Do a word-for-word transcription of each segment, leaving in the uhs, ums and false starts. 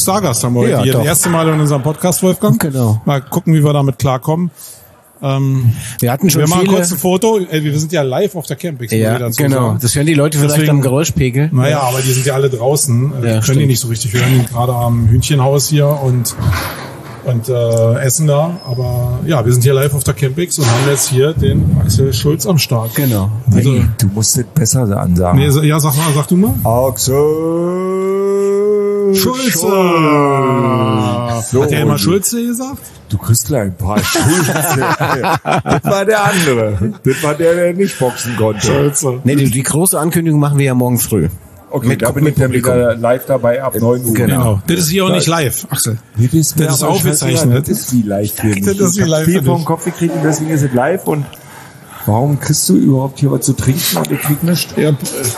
Stargast haben wir heute Ja, hier. doch. Das erste Mal in unserem Podcast, Wolfgang. Genau. Mal gucken, wie wir damit klarkommen. Ähm, Wir hatten schon wir machen viele... kurz ein Foto. Ey, wir sind ja live auf der Campix. muss Ja, ich dazu genau. sagen. Das hören die Leute vielleicht Deswegen- am Geräuschpegel. Naja, aber die sind ja alle draußen. Äh, Ja, können stimmt. die nicht so richtig hören. Die gerade am Hühnchenhaus hier und, und äh, essen da. Aber ja, wir sind hier live auf der Campix und haben jetzt hier den Axel Schulz am Start. Genau. Also, Nee, du musst es besser ansagen. nee, so- ja, sag mal, sag du mal. Axel Schulze! So, Hat er immer und Schulze gesagt? Du kriegst gleich ein paar Schulze. Das war der andere. Das war der, der nicht boxen konnte. Schulze. Nee, die, die große Ankündigung machen wir ja morgen früh. Okay, Mit- da bin mit ich dann Publikum. wieder live dabei ab neun Uhr. Genau. Das ist hier auch nicht live, Axel. Das ist, Das ist aufgezeichnet. Das ist wie live für mich. Das ist wie Ich hab live viel für vom dich. Kopf gekriegt und deswegen ist es live. Und warum kriegst du überhaupt hier was zu trinken und ich krieg nichts? Ja,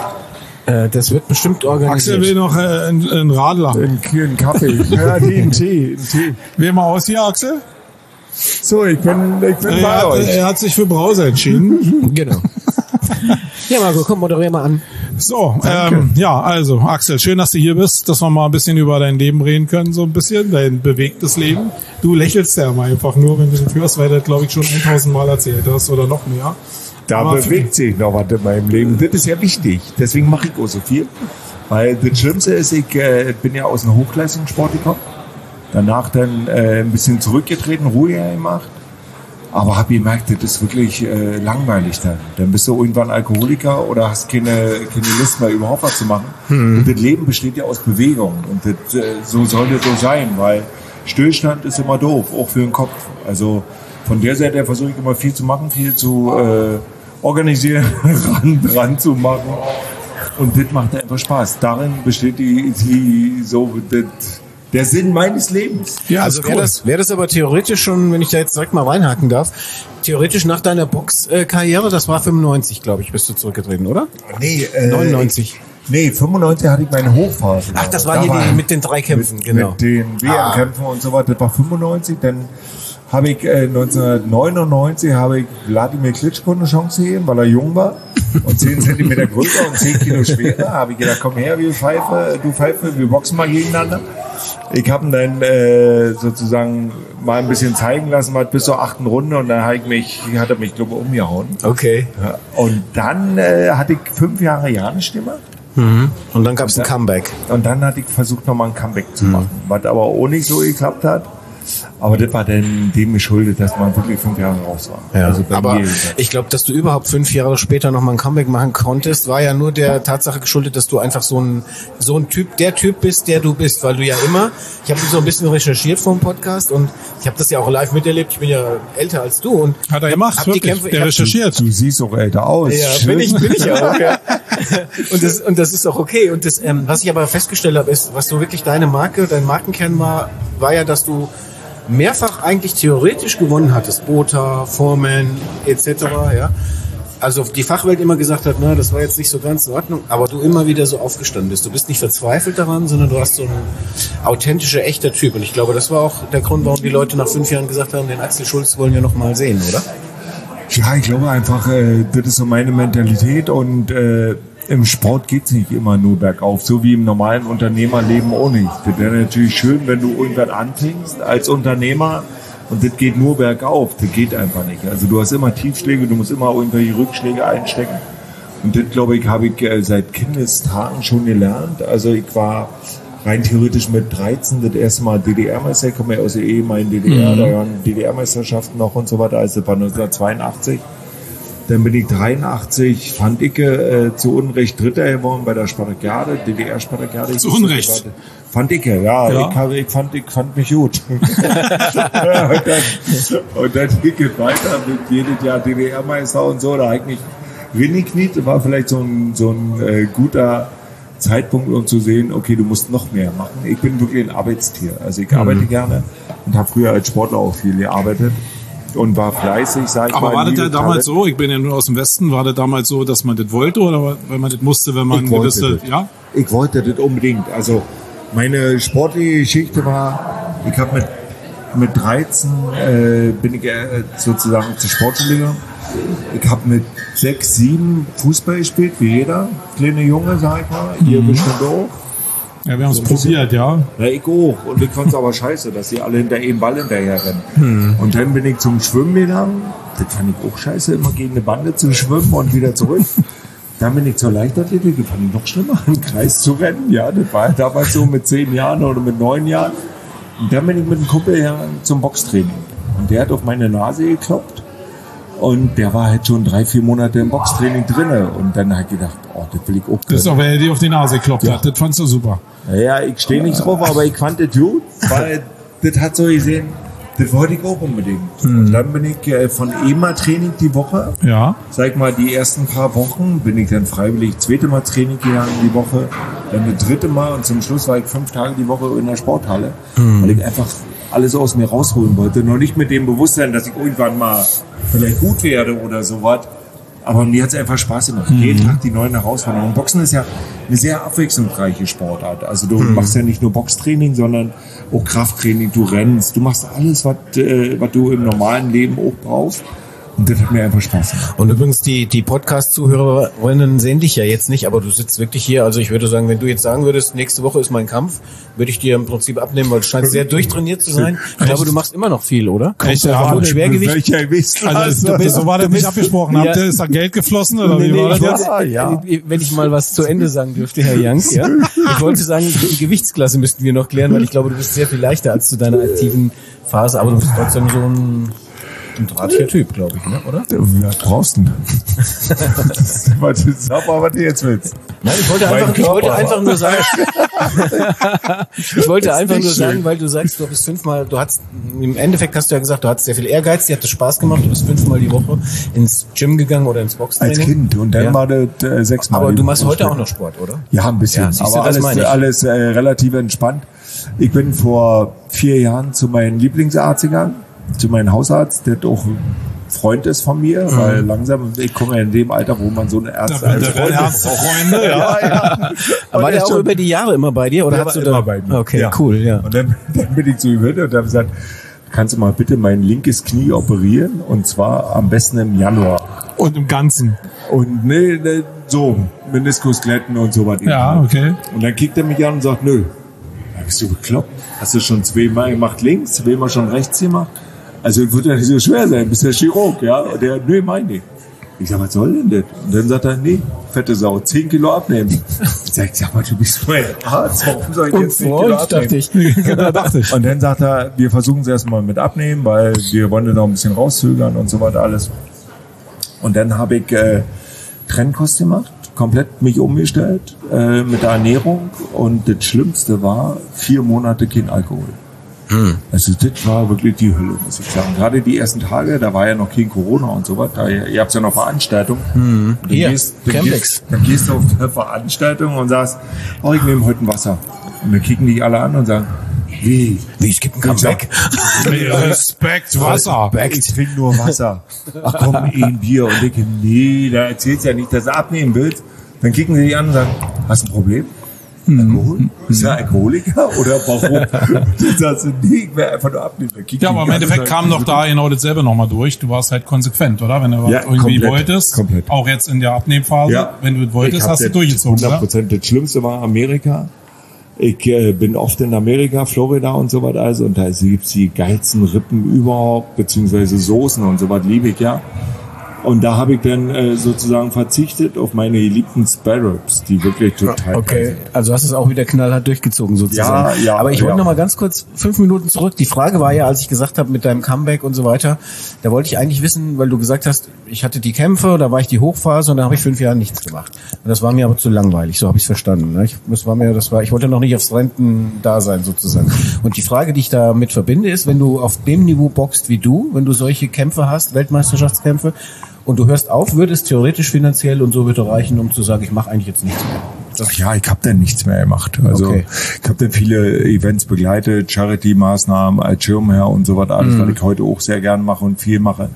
Äh, das wird bestimmt Axel will organisiert. noch äh, einen, einen Radler. Ein, ein Kaffee. Ja, nee, ein Tee. Ein Tee. Wähl mal aus hier, Axel. So, ich bin, ich bin Er bei hat, euch. er hat sich für Brause entschieden. Genau. Ja, Marco, komm, moderier mal an. So, ähm, ja, also Axel, schön, dass du hier bist, dass wir mal ein bisschen über dein Leben reden können, so ein bisschen, dein bewegtes Leben. Du lächelst ja immer einfach nur, wenn du das hörst, weil du das, glaube ich, schon tausend Mal erzählt hast oder noch mehr. Da Aber bewegt sich noch was in meinem Leben. Das ist ja wichtig. Deswegen mache ich auch so viel. Weil das Schlimmste ist, ich äh, bin ja aus dem Hochleistungssport gekommen. Danach dann äh, ein bisschen zurückgetreten, ruhiger gemacht. Aber habe gemerkt, das ist wirklich äh, langweilig dann. Dann bist du irgendwann Alkoholiker oder hast keine, keine Lust mehr, überhaupt was zu machen. Hm. Und das Leben besteht ja aus Bewegung. Und das, äh, so soll das so sein, weil Stillstand ist immer doof, auch für den Kopf. Also von der Seite versuche ich immer viel zu machen, viel zu äh, organisieren, ran, dran zu machen. Und das macht einfach Spaß. Darin besteht die, die so das, der Sinn meines Lebens. Ja, Also ist wäre cool. das, wäre das aber theoretisch schon, wenn ich da jetzt direkt mal reinhaken darf, theoretisch nach deiner Boxkarriere, das war fünfundneunzig, glaube ich, bist du zurückgetreten, oder? Nee, äh, neunundneunzig. Nee, fünfundneunzig hatte ich meine Hochphase. Ach, das war Da hier die, mit den drei Kämpfen, mit, genau. mit den W M-Kämpfen und so weiter. Das war fünfundneunzig. Dann habe ich äh, neunzehnhundertneunundneunzig habe ich Wladimir Klitschko eine Chance gegeben, weil er jung war und zehn Zentimeter größer und zehn Kilo schwerer. Habe ich gedacht, komm her, wir Pfeife, du Pfeife, wir boxen mal gegeneinander. Ich habe ihn dann äh, sozusagen mal ein bisschen zeigen lassen, mal bis zur achten Runde und dann hat, ich mich, hat er mich, glaube ich, umgehauen. Okay. Ja, und dann äh, hatte ich fünf Jahre Janisch gemacht. Mhm. Und dann gab es ein Comeback. Und dann hatte ich versucht, nochmal ein Comeback zu machen, was aber auch nicht so geklappt hat. Aber das war dann dem geschuldet, dass man wirklich fünf Jahre raus war. Ja, Also bei aber mir. ich glaube, dass du überhaupt fünf Jahre später nochmal ein Comeback machen konntest, war ja nur der Tatsache geschuldet, dass du einfach so ein so ein Typ, der Typ bist, der du bist, weil du ja immer, ich habe so ein bisschen recherchiert vor dem Podcast und ich habe das ja auch live miterlebt, ich bin ja älter als du und Hat er gemacht, hab die wirklich. Kämpfe- Der ich hab- recherchiert. Du siehst auch älter aus. ja, Schön. bin ich, bin ich auch. Ja. Und das und das ist auch okay. Und das, ähm, was ich aber festgestellt habe, ist, was so wirklich deine Marke, dein Markenkern war, war ja, dass du mehrfach eigentlich theoretisch gewonnen hattest, Botha, Foreman et cetera. Ja, also die Fachwelt immer gesagt hat, na, das war jetzt nicht so ganz in Ordnung, aber du immer wieder so aufgestanden bist. Du bist nicht verzweifelt daran, sondern du hast so ein authentischer, echter Typ. Und ich glaube, das war auch der Grund, warum die Leute nach fünf Jahren gesagt haben, den Axel Schulz wollen wir noch mal sehen, oder? Ja, ich glaube einfach, äh, das ist so meine Mentalität und äh, im Sport geht's nicht immer nur bergauf, so wie im normalen Unternehmerleben auch nicht. Das wäre natürlich schön, wenn du irgendwann anfängst als Unternehmer und das geht nur bergauf. Das geht einfach nicht. Also du hast immer Tiefschläge, du musst immer irgendwelche Rückschläge einstecken. Und das, glaube ich, habe ich äh, seit Kindestagen schon gelernt. Also ich war rein theoretisch mit dreizehn das erste Mal D D R-Meister. Ich komme ja aus der ehemaligen D D R, mhm. da waren D D R-Meisterschaften noch und so weiter. Also das war neunzehnhundertzweiundachtzig. Dann bin ich dreiundachtzig, fand ich äh, zu Unrecht Dritter geworden bei der Spartakiade, D D R-Spartakiade. Zu Unrecht? Fand ich ja, ja. Ja. Ich, hab, ich, fand, ich fand mich gut. ja, und dann, und dann ging es weiter mit jedes Jahr D D R-Meister und so. Da eigentlich Winnikniet war vielleicht so ein, so ein äh, guter Zeitpunkt, um zu sehen, okay, du musst noch mehr machen. Ich bin wirklich ein Arbeitstier. Also ich arbeite Mhm. gerne und habe früher als Sportler auch viel gearbeitet. Und war fleißig, sag ich Aber mal. war das nie ja damals Talent. so, ich bin ja nur aus dem Westen, war das damals so, dass man das wollte oder wenn man das musste, wenn man Ich wollte gewisse, das. ja? Ich wollte das unbedingt. Also meine sportliche Geschichte war, ich habe mit, mit dreizehn äh, bin ich äh, sozusagen zur Sportschule gegangen. Ich habe mit sechs, sieben Fußball gespielt, wie jeder kleine Junge, sag ich mal. Ihr Mhm. bestimmt auch. Ja, wir haben es probiert, ja. Ja, ich auch. Und ich fand es aber scheiße, dass sie alle hinter einem Ball hinterher rennen. Hm. Und dann bin ich zum Schwimmen gegangen. Das fand ich auch scheiße, immer gegen eine Bande zu schwimmen und wieder zurück. Dann bin ich zur Leichtathletik, das fand ich noch schlimmer, im Kreis zu rennen. Ja, das war damals so mit zehn Jahren oder mit neun Jahren. Und dann bin ich mit einem Kumpel ja zum Boxtraining. Und der hat auf meine Nase geklopft. Und der war halt schon drei, vier Monate im Boxtraining drinne. Und dann habe ich gedacht, oh, das will ich auch können. Das ist doch, wer dir auf die Nase geklopft ja. hat. Das fandst du super. Ja, ich stehe nicht drauf, aber ich fand das gut, weil das hat so gesehen, das wollte ich auch unbedingt. Hm. Und dann bin ich äh, von E M A-Training die Woche. Ja. Sag mal, die ersten paar Wochen bin ich dann freiwillig zweite Mal Training gegangen die Woche. Dann das dritte Mal und zum Schluss war ich fünf Tage die Woche in der Sporthalle. Hm. Weil ich einfach alles aus mir rausholen wollte. Noch nicht mit dem Bewusstsein, dass ich irgendwann mal vielleicht gut werde oder sowas. Aber mir hat es einfach Spaß gemacht. Mhm. Jeden Tag die neuen Herausforderungen. Boxen ist ja eine sehr abwechslungsreiche Sportart. Also du mhm. machst ja nicht nur Boxtraining, sondern auch Krafttraining. Du rennst, du machst alles, was, äh, was du im normalen Leben auch brauchst. Und das hat mir einfach Spaß gemacht. Und übrigens, die, die Podcast-Zuhörerinnen sehen dich ja jetzt nicht, aber du sitzt wirklich hier. Also ich würde sagen, wenn du jetzt sagen würdest, nächste Woche ist mein Kampf, würde ich dir im Prinzip abnehmen, weil du scheinst sehr durchtrainiert zu sein. Ich glaube, du machst immer noch viel, oder? Echt, ja, und Schwergewicht. Also, du bist, so war das nicht abgesprochen. Habt ihr, ist da Geld geflossen, oder nee, wie nee, war das wollte, jetzt? Ja, ja. Wenn ich mal was zu Ende sagen dürfte, Herr Jank, ja. Ich wollte sagen, die Gewichtsklasse müssten wir noch klären, weil ich glaube, du bist sehr viel leichter als zu deiner aktiven Phase, aber du bist trotzdem so ein ein drahtiger Typ, glaube ich, ne? Oder? Ja, draußen. Sag mal, was du jetzt willst. Nein, ich wollte einfach, ich wollte einfach nur sagen, ich wollte einfach nur sagen, weil du sagst, du bist fünfmal, du hast, im Endeffekt hast du ja gesagt, du hattest sehr viel Ehrgeiz, dir hat das Spaß gemacht, du bist fünfmal die Woche ins Gym gegangen oder ins Boxtraining. Als Kind und dann ja. war das äh, sechsmal. Aber du machst heute auch noch Sport, oder? Ja, ein bisschen. Ja, aber alles, alles äh, relativ entspannt. Ich bin vor vier Jahren zu meinem Lieblingsarzt gegangen. Zu meinem Hausarzt, der auch ein Freund ist von mir, mhm. weil langsam, ich komme ja in dem Alter, wo man so eine Ärzte als Freunde braucht. Freunde, ja, ja. Aber war der auch über die Jahre immer bei dir? Oder der hast war du immer da? bei mir. Okay, ja. cool, ja. Und dann, dann bin ich zu ihm hin und habe gesagt, kannst du mal bitte mein linkes Knie operieren? Und zwar am besten im Januar. Und im Ganzen? Und ne, ne so, Meniskusglätten und so was. Ja, okay. Und dann kickt er mich an und sagt, nö, bist du bekloppt? Hast du schon zweimal gemacht links, zweimal schon rechts gemacht? Also wird ja nicht so schwer sein, bist ja Chirurg, ja? Und der, nö, mein nicht. Ich sag, was soll denn das? Und dann sagt er, nee, fette Sau, zehn Kilo abnehmen. Ich sag, sag mal, du bist mein Arzt, warum soll ich jetzt zehn Kilo abnehmen? Dachte ich. Genau, dachte ich. Und dann sagt er, wir versuchen es erstmal mit abnehmen, weil wir wollen noch ein bisschen rauszögern und so weiter alles. Und dann habe ich äh, Trennkost gemacht, komplett mich umgestellt äh, mit der Ernährung. Und das Schlimmste war, vier Monate kein Alkohol. Hm. Also das war wirklich die Hölle, muss ich sagen. Gerade die ersten Tage, da war ja noch kein Corona und so was. Da, ihr habt ja noch Veranstaltungen. Hm. Dann, Hier, gehst, dann, gehst, dann gehst du auf eine Veranstaltung und sagst, oh, ich nehme heute ein Wasser. Und dann kicken dich alle an und sagen, wie? Wie, es gibt ein Comeback? Respekt, Wasser. Respekt. Ich trinke nur Wasser. Ach komm, ein Bier. Und ich, nee, da erzählst du ja nicht, dass du abnehmen willst. Dann kicken sie dich an und sagen, hast du ein Problem? Alkohol? Ist er Alkoholiker oder warum? Du sagst, nee, ich will einfach nur abnehmen. Ja, aber im Endeffekt kam doch da genau dasselbe nochmal durch. Du warst halt konsequent, oder? Wenn du ja, irgendwie komplett, wolltest, komplett. Auch jetzt in der Abnehmphase, ja. Wenn du wolltest, hast du durchgezogen, hundert Prozent. Das Schlimmste war Amerika. Ich äh, bin oft in Amerika, Florida und so was also, und da gibt's die geilsten Rippen überhaupt, beziehungsweise Soßen und so was liebe ich ja. Und da habe ich dann äh, sozusagen verzichtet auf meine geliebten Spare-Ribs, die wirklich total okay, geil sind. Also hast du es auch wieder knallhart durchgezogen sozusagen. Ja, ja. Aber ich wollte ja. noch mal ganz kurz fünf Minuten zurück. Die Frage war ja, als ich gesagt habe mit deinem Comeback und so weiter, da wollte ich eigentlich wissen, weil du gesagt hast, ich hatte die Kämpfe, da war ich die Hochphase und da habe ich fünf Jahre nichts gemacht. Und das war mir aber zu langweilig, so habe ich es verstanden. Ne? Ich, das war mir, das war, ich wollte noch nicht aufs Renten-Dasein sozusagen. Und die Frage, die ich damit verbinde, ist, wenn du auf dem Niveau boxst wie du, wenn du solche Kämpfe hast, Weltmeisterschaftskämpfe, und du hörst auf, würde es theoretisch finanziell und so würde reichen, um zu sagen, ich mache eigentlich jetzt nichts mehr. Das ja, ich habe dann nichts mehr gemacht. Also okay. Ich habe dann viele Events begleitet, Charity-Maßnahmen als Schirmherr und so was alles, mhm. weil ich heute auch sehr gern mache und viel mache.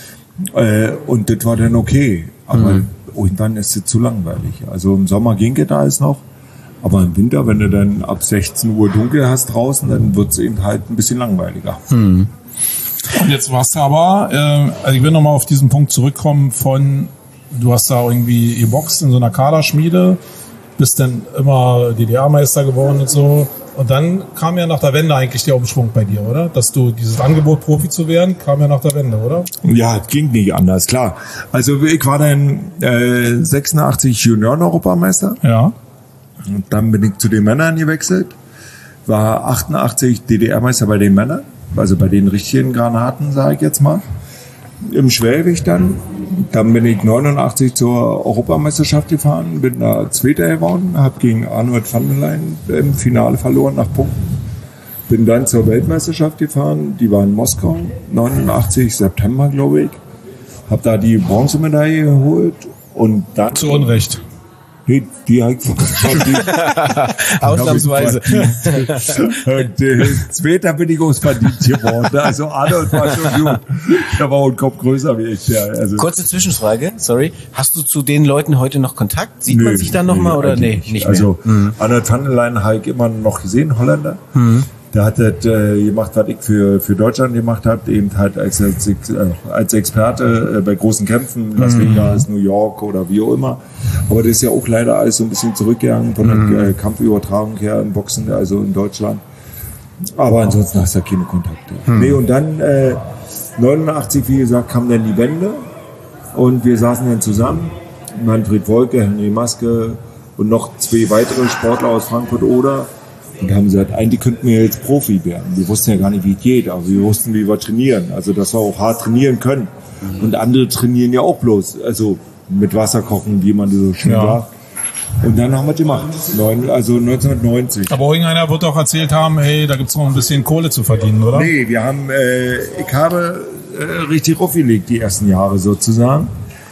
Äh, und das war dann okay. Aber mhm. irgendwann ist es zu langweilig. Also im Sommer ging es alles noch. Aber im Winter, wenn du dann ab sechzehn Uhr dunkel hast draußen, dann wird es eben halt ein bisschen langweiliger. Mhm. Und jetzt warst du aber, äh, also ich will nochmal auf diesen Punkt zurückkommen von, du hast da irgendwie geboxt in so einer Kaderschmiede, bist dann immer D D R-Meister geworden und so. Und dann kam ja nach der Wende eigentlich der Umschwung bei dir, oder? Dass du dieses Angebot, Profi zu werden, kam ja nach der Wende, oder? Ja, es ging nicht anders, klar. Also ich war dann äh, sechsundachtzig Junioren-Europameister. Ja. Und dann bin ich zu den Männern gewechselt. War achtundachtzig D D R-Meister bei den Männern. Also bei den richtigen Granaten, sage ich jetzt mal. Im Schwergewicht dann. Dann bin ich neunundachtzig zur Europameisterschaft gefahren, bin da Zweiter geworden, habe gegen Arnold van der Leyen im Finale verloren nach Punkten. Bin dann zur Weltmeisterschaft gefahren, die war in Moskau, neunundachtzig September, glaube ich. Habe da die Bronzemedaille geholt und dann... Zu Unrecht. Nee, die habe ich Ausnahmsweise. Und äh, später bin ich aus verdient geworden. Also Arnold war schon gut. Der war ein Kopf größer wie ich. Ja, also. Kurze Zwischenfrage, sorry. Hast du zu den Leuten heute noch Kontakt? Sieht Nö, man sich dann nochmal oder nee, nicht mehr? Also mhm. Arnold van der Leyen habe ich immer noch gesehen, Holländer. Mhm. Der hat das äh, gemacht, was ich für, für Deutschland gemacht habe, eben halt als, als, äh, als Experte äh, bei großen Kämpfen, Las Vegas, New York oder wie auch immer. Aber das ist ja auch leider alles so ein bisschen zurückgegangen von der mhm. äh, Kampfübertragung her im Boxen, also in Deutschland. Aber ansonsten hast du ja keine Kontakte. Mhm. Nee, und dann äh, neunundachtzig, wie gesagt, kam dann die Wende und wir saßen dann zusammen. Manfred Wolke, Henry Maske und noch zwei weitere Sportler aus Frankfurt-Oder. Und haben gesagt, eigentlich könnten wir jetzt Profi werden. Wir wussten ja gar nicht, wie es geht, aber wir wussten, wie wir trainieren. Also, dass wir auch hart trainieren können. Und andere trainieren ja auch bloß, also mit Wasser kochen, wie man so schön ja. sagt. Und dann haben wir es gemacht. Neun, also neunzehnhundertneunzig. Aber irgendeiner wird doch erzählt haben, hey, da gibt's noch ein bisschen Kohle zu verdienen, oder? Nee, wir haben, äh, ich habe äh, richtig aufgelegt die ersten Jahre sozusagen.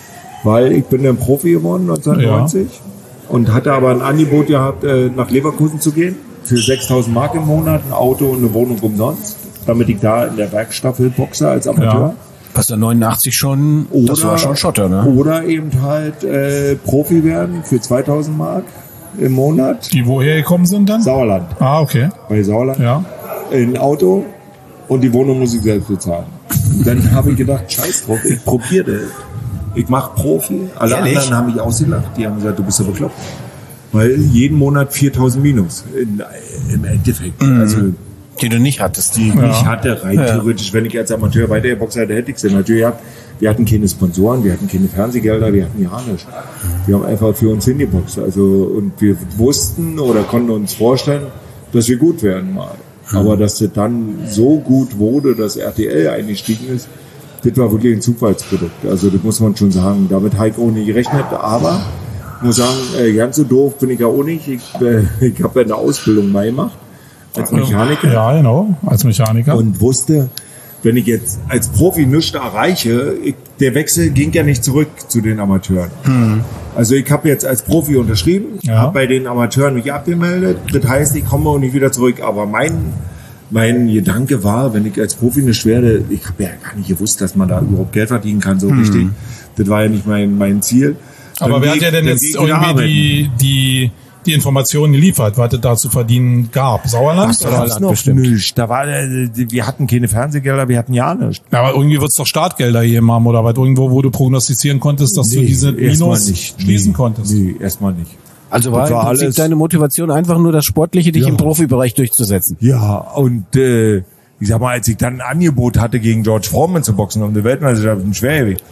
Weil ich bin dann Profi geworden neunzehnhundertneunzig. Ja. Und hatte aber ein Angebot gehabt, äh, nach Leverkusen zu gehen. Für sechstausend Mark im Monat, ein Auto und eine Wohnung umsonst, damit ich da in der Werkstaffel boxe als Amateur. Ja. Was da neunundachtzig schon, oder, das war schon Schotter, ne? Oder eben halt äh, Profi werden für zweitausend Mark im Monat. Die woher gekommen sind dann? Sauerland. Ah, okay. Bei Sauerland. Ja. Ein Auto und die Wohnung muss ich selbst bezahlen. Und dann habe ich gedacht, scheiß drauf, ich probiere das. Ich mache Profi. Alle Ehrlich? anderen haben mich ausgelacht. Die haben gesagt, du bist ja bekloppt. Weil jeden Monat viertausend minus. In, im Endeffekt. Mhm. Also, die du nicht hattest. Die ich ja. nicht hatte. Rein ja. theoretisch, wenn ich als Amateur weitergeboxt hätte, hätte ich sie natürlich gehabt. Wir hatten keine Sponsoren, wir hatten keine Fernsehgelder, wir hatten ja nichts. Wir haben einfach für uns hingeboxt. Also, und wir wussten oder konnten uns vorstellen, dass wir gut werden mal. Mhm. Aber dass das dann so gut wurde, dass R T L eingestiegen ist, das war wirklich ein Zufallsprodukt. Also, das muss man schon sagen. Damit habe ich auch nicht gerechnet, aber ich muss sagen, äh, ganz so doof bin ich ja auch nicht. Ich, äh, ich habe ja eine Ausbildung mal gemacht als Mechaniker. Ja, genau, als Mechaniker. Und wusste, wenn ich jetzt als Profi nichts erreiche, ich, der Wechsel ging ja nicht zurück zu den Amateuren. Hm. Also ich habe jetzt als Profi unterschrieben, ja. habe bei den Amateuren mich abgemeldet. Das heißt, ich komme auch nicht wieder zurück. Aber mein, mein Gedanke war, wenn ich als Profi nichts werde, ich habe ja gar nicht gewusst, dass man da überhaupt Geld verdienen kann, so hm. richtig. Das war ja nicht mein, mein Ziel. Aber dann wer hat ja denn jetzt irgendwie die, die, die Informationen geliefert, was es da zu verdienen gab? Sauerland? Ach, da gab's noch nichts. Da war, wir hatten keine Fernsehgelder, wir hatten ja nichts. Ja, aber irgendwie wird es doch Startgelder gegeben haben oder was irgendwo, wo du prognostizieren konntest, dass nee, du diese Minus nicht. schließen nee, konntest. Nee, erstmal nicht. Also war, war im Prinzip deine Motivation einfach nur das Sportliche, dich ja. im Profibereich durchzusetzen? Ja, und äh, ich sag mal, als ich dann ein Angebot hatte, gegen George Foreman zu boxen um die Weltmeisterschaft im Schwergewicht,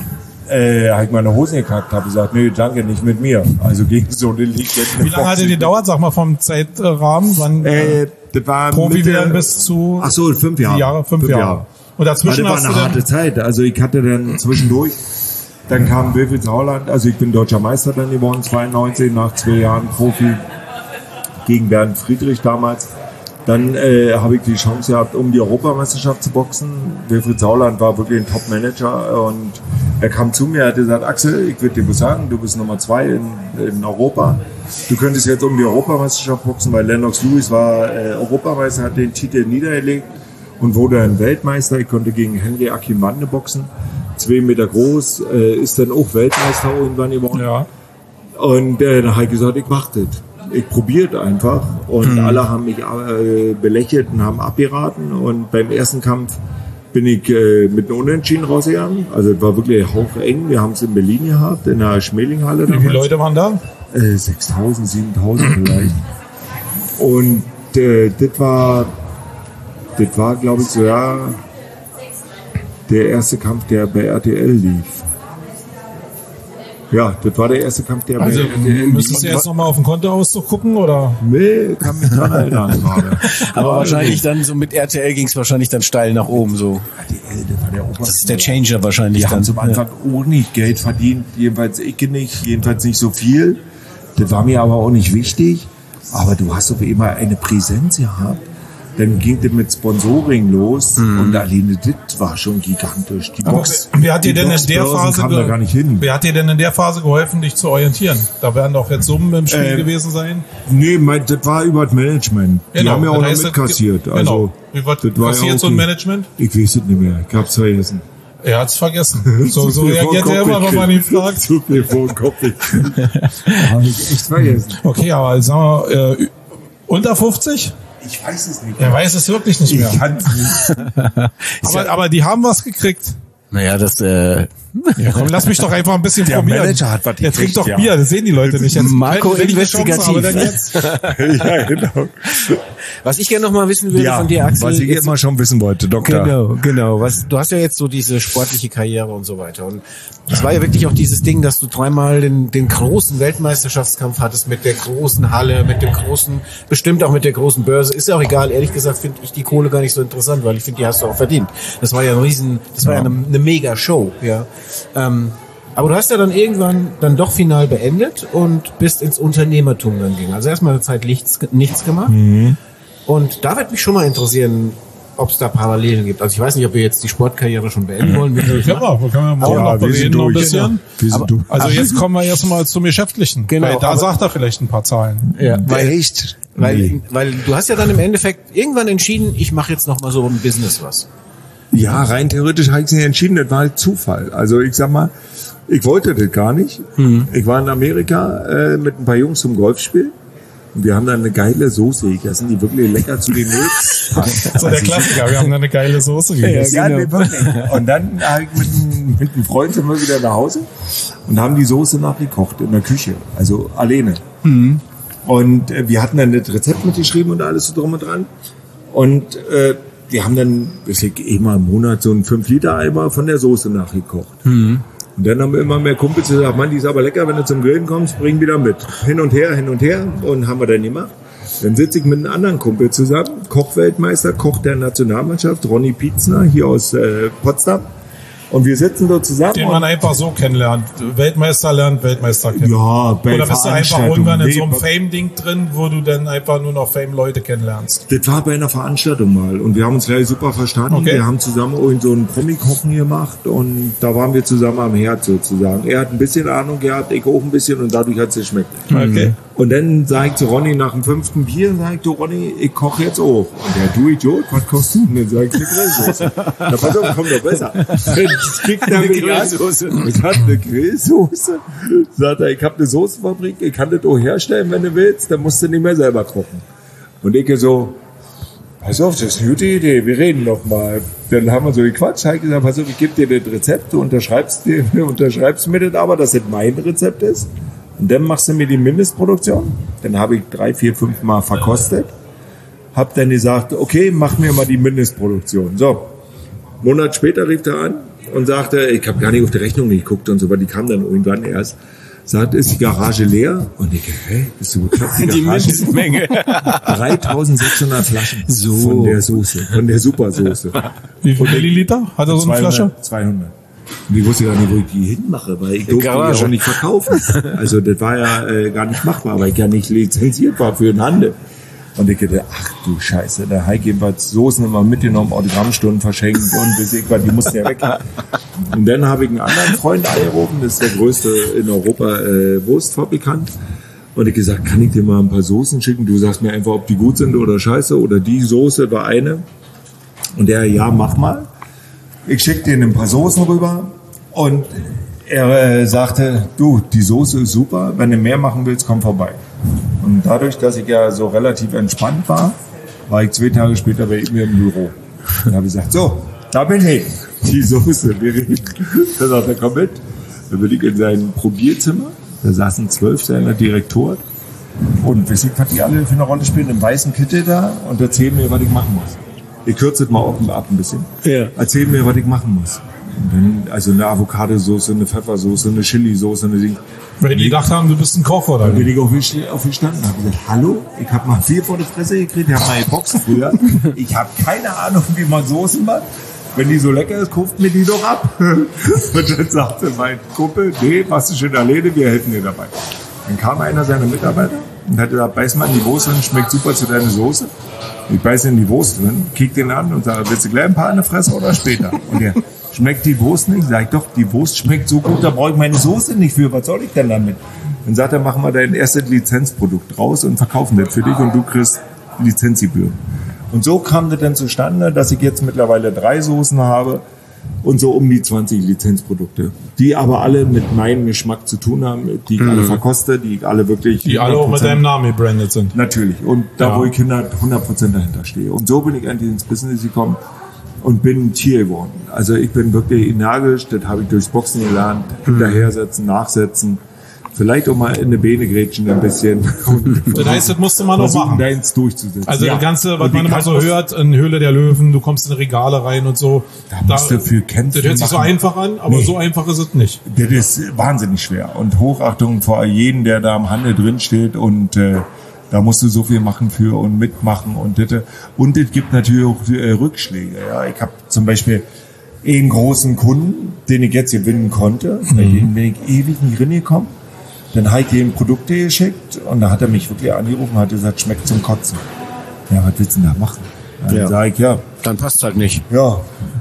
Äh, habe ich meine Hosen gekackt, habe gesagt, nee, danke, nicht mit mir. Also gegen so eine Liga. Wie lange hat die gedauert, sag mal, vom Zeitrahmen? Wann äh, das war Profi werden bis zu... Ach so, fünf Jahre. Jahre fünf, fünf Jahre. Jahre. Und dazwischen das war eine harte Zeit. Also ich hatte dann zwischendurch, dann kam Wilfried Sauerland, also ich bin deutscher Meister dann geworden, zweiundneunzig, nach zwei Jahren Profi gegen Bernd Friedrich damals. Dann äh, habe ich die Chance gehabt, um die Europameisterschaft zu boxen. Wilfried Sauerland war wirklich ein Top-Manager und er kam zu mir, er hat gesagt, Axel, ich würde dir was sagen, du bist Nummer zwei in, in Europa. Du könntest jetzt um die Europameisterschaft boxen, weil Lennox Lewis war äh, Europameister, hat den Titel niedergelegt und wurde ein Weltmeister. Ich konnte gegen Henry Akinwande boxen, zwei Meter groß, äh, ist dann auch Weltmeister irgendwann geworden. Ja. Und äh, dann habe ich gesagt, ich mach das. Ich probierte einfach und mhm. alle haben mich äh, belächelt und haben abgeraten und beim ersten Kampf bin ich äh, mit einem Unentschieden rausgegangen. Also es war wirklich haucheng. Wir haben es in Berlin gehabt, in der Schmelinghalle. Wie viele Leute waren da? äh, sechstausend, siebentausend vielleicht. Und äh, das war, das war, glaube ich, so, ja, der erste Kampf, der bei R T L lief. Ja, das war der erste Kampf, der Also bei R T L lief. müsstest du jetzt nochmal auf den Kontoauszug gucken, oder? Nee, kann mich dran erinnern gerade. Aber wahrscheinlich dann so mit R T L ging es wahrscheinlich dann steil nach oben so. R T L, das war der Ober- Das ist der Changer wahrscheinlich Die dann. haben zum Anfang auch nicht Geld verdient, jedenfalls ich nicht, jedenfalls nicht so viel. Das war mir aber auch nicht wichtig. Aber du hast auf immer eine Präsenz gehabt. Dann ging das mit Sponsoring los mhm. und alleine das war schon gigantisch. Die Box, wer hat dir denn in der Phase kam da gar nicht hin. Wer hat dir denn in der Phase geholfen, dich zu orientieren? Da werden doch jetzt Summen im Spiel äh, gewesen sein. Nee, mein, das war über das Management. Die genau, haben ja auch noch heißt, mitkassiert. Genau. Also, Wie war, das war kassiert ja so ein Management? Ich weiß es nicht mehr. Ich hab's vergessen. Er hat's vergessen. So, so reagiert er immer, wenn man ihn fragt. Zu viel vor den Kopf. Hab ich echt vergessen. Okay, aber sagen wir, äh, unter fünfzig? Ich weiß es nicht. Er weiß es wirklich nicht mehr. Ich kann's nicht. aber, aber die haben was gekriegt. Naja, das, äh, ja, komm, lass mich doch einfach ein bisschen der probieren. Manager hat was Der trinkt gekriegt, doch ja. Bier, das sehen die Leute nicht. Jetzt, Marco wenn ich eine investigativ. Chance habe, dann jetzt. Ja, genau. was ich gerne noch mal wissen würde Ja, von dir, Axel. was ich jetzt- immer schon wissen wollte, Doktor. Genau, genau. Was, du hast ja jetzt so diese sportliche Karriere und so weiter. Und es war ja wirklich auch dieses Ding, dass du dreimal den, den großen Weltmeisterschaftskampf hattest mit der großen Halle, mit dem großen, bestimmt auch mit der großen Börse. Ist ja auch egal. Ehrlich gesagt finde ich die Kohle gar nicht so interessant, weil ich finde, die hast du auch verdient. Das war ja ein riesen, das war ja, ja eine, eine mega Show, ja. Ähm, aber du hast ja dann irgendwann dann doch final beendet und bist ins Unternehmertum dann gegangen. Also erstmal eine Zeit nichts, nichts gemacht. Mhm. Und da wird mich schon mal interessieren, ob es da Parallelen gibt. Also ich weiß nicht, ob wir jetzt die Sportkarriere schon beenden wollen. Ja, können wir, können wir morgen Ja, noch wir sind bereden, noch ein durch. bisschen. Wir sind Aber- durch. Also jetzt kommen wir erstmal zum Geschäftlichen. Genau, Weil da aber- sagt er vielleicht ein paar Zahlen. Ja, weil, Echt? weil, Nee. weil du hast ja dann im Endeffekt irgendwann entschieden, ich mache jetzt noch mal so ein Business was. Ja, rein theoretisch habe ich es nicht entschieden, das war halt Zufall. Also ich sag mal, ich wollte das gar nicht. Mhm. Ich war in Amerika äh, mit ein paar Jungs zum Golfspiel und wir haben dann eine geile Soße gegessen, die wirklich lecker zu den Nudeln passt. So der Klassiker, wir haben da eine geile Soße gegessen. Ja, genau. nee, wirklich. Und dann hab ich mit, einem- mit einem Freund sind wir wieder nach Hause und haben die Soße nachgekocht in der Küche, also alleine. Mhm. Und äh, wir hatten dann das Rezept mitgeschrieben und alles so drum und dran. Und äh, wir haben dann, ich sag, immer im Monat so einen fünf Liter Eimer von der Soße nachgekocht. Mhm. Und dann haben wir immer mehr Kumpels gesagt, Mann, die ist aber lecker, wenn du zum Grillen kommst, bring wieder mit. Hin und her, hin und her. Und haben wir dann gemacht. Dann sitze ich mit einem anderen Kumpel zusammen, Kochweltmeister, Koch der Nationalmannschaft, Ronny Pietzner, hier aus äh, Potsdam. Und wir sitzen dort zusammen. Den und- man einfach so kennenlernt. Weltmeister lernt Weltmeister kennen. Ja, bei Oder bist du einfach Veranstaltungen. irgendwann in so einem Nee, Fame-Ding drin, wo du dann einfach nur noch Fame-Leute kennenlernst? Das war bei einer Veranstaltung mal und wir haben uns gleich super verstanden. Okay. Wir haben zusammen irgend so einen Promi-Kochen gemacht und da waren wir zusammen am Herd sozusagen. Er hat ein bisschen Ahnung gehabt, ich auch ein bisschen und dadurch hat es geschmeckt. Okay. Und dann sag ich zu Ronny nach dem fünften Bier, sag ich, du Ronny, ich koche jetzt auch. Und der, du Idiot, was kochst du? Und dann sag ich, eine Grillsoße. Na pass auf, komm doch besser. Das kickt er mich an. Ich hatte eine Grillsoße. Sagt er, ich habe eine Soßenfabrik, ich kann das auch herstellen, wenn du willst, dann musst du nicht mehr selber kochen. Und ich so, pass auf, das ist eine gute Idee, wir reden noch mal. Dann haben wir so gequatscht, habe ich gesagt, pass auf, ich gebe dir das Rezept, du unterschreibst, dir, unterschreibst mir das aber, dass das mein Rezept ist. Und dann machst du mir die Mindestproduktion. Dann habe ich drei, vier, fünf Mal verkostet. Hab dann gesagt, okay, mach mir mal die Mindestproduktion. So, einen Monat später rief er an und sagte, ich habe gar nicht auf die Rechnung geguckt und so, aber die kam dann irgendwann erst. Sagt, ist die Garage leer? Und ich, hä, bist du bekloppt? Die, Die Garage Mindestmenge. dreitausendsechshundert Flaschen So. von der Soße, von der Supersoße. Wie viel Milliliter hat er so eine Flasche? zweihundert. Und ich wusste gar nicht, wo ich die hinmache, weil ich durfte die Garage. ja auch nicht verkaufen. Also das war ja äh, gar nicht machbar, weil ich ja nicht lizenziert war für den Handel. Und ich dachte, ach du Scheiße, der Heike jedenfalls Soßen immer mitgenommen, Autogrammstunden verschenkt und bis ich war, die mussten ja weg. Und dann habe ich einen anderen Freund angerufen, das ist der größte in Europa äh, Wurstfabrikant. Und ich gesagt, kann ich dir mal ein paar Soßen schicken? Du sagst mir einfach, ob die gut sind oder scheiße. Oder die Soße war eine. Und der, ja, mach mal. Ich schicke dir ein paar Soßen rüber. Und er äh, sagte, du, die Soße ist super. Wenn du mehr machen willst, komm vorbei. Und dadurch, dass ich ja so relativ entspannt war, war ich zwei Tage später bei ihm im Büro. Und habe gesagt, so, da bin ich. Die Soße, wir reden. Da sagt er, komm mit. Dann bin ich in sein Probierzimmer. Da saßen zwölf seiner Direktoren und wisst ihr, was die alle für eine Rolle spielen? Im weißen Kittel da und erzählen mir, was ich machen muss. Ich kürze es mal ab ein bisschen. Ja. Erzählen mir, was ich machen muss. Und dann, also eine Avocado-Soße, eine Pfeffersoße, eine Chili-Soße, eine Ding. Weil die gedacht haben, du bist ein Koch, oder? Da bin ich aufgestanden und habe gesagt, hallo, ich habe mal viel vor die Fresse gekriegt, ich habe mal geboxt früher. Ich habe keine Ahnung, wie man Soßen macht. Wenn die so lecker ist, kauft mir die doch ab. Und dann sagte mein Kumpel, nee, machst du schön alleine, wir helfen dir dabei. Dann kam einer seiner Mitarbeiter und hat gesagt, beiß mal in die Wurst drin, schmeckt super zu deiner Soße. Ich beiß in die Wurst drin, kick den an und sage, willst du gleich ein paar in der Fresse oder später? Und der, schmeckt die Wurst nicht? Sag ich doch, die Wurst schmeckt so gut, da brauche ich meine Soße nicht für. Was soll ich denn damit? Dann sagt er, machen wir dein erstes Lizenzprodukt raus und verkaufen das für dich und du kriegst Lizenzgebühren. Und so kam das dann zustande, dass ich jetzt mittlerweile drei Soßen habe und so um die zwanzig Lizenzprodukte, die aber alle mit meinem Geschmack zu tun haben, die ich mhm. alle verkoste, die ich alle wirklich... Die alle auch mit deinem Namen gebrandet sind. Natürlich. Und da, ja. wo ich hundert Prozent dahinter stehe. Und so bin ich endlich ins Business gekommen und bin ein Tier geworden. Also ich bin wirklich energisch, das habe ich durchs Boxen gelernt, hinterhersetzen, nachsetzen, vielleicht auch mal in die Beine grätschen ein bisschen. Das heißt, das musste man noch machen. Deins durchzusetzen. Also ja. das Ganze, was man immer so hört, in Höhle der Löwen, du kommst in Regale rein und so. Da musst du für kämpfen. Das hört sich so einfach an, aber nee. so einfach ist es nicht. Das ist wahnsinnig schwer. Und Hochachtung vor jedem, der da am Handel drin steht und äh, da musst du so viel machen für und mitmachen und das. Und es gibt natürlich auch äh, Rückschläge. Ja, ich habe zum Beispiel einen großen Kunden, den ich jetzt gewinnen konnte. Mhm. Bei dem bin ich ewig nicht reingekommen. Dann habe ich ihm Produkte geschickt und da hat er mich wirklich angerufen und hat gesagt, schmeckt zum Kotzen. Ja, was willst du denn da machen? Dann ja. sage ich, ja. Dann passt halt nicht. Ja.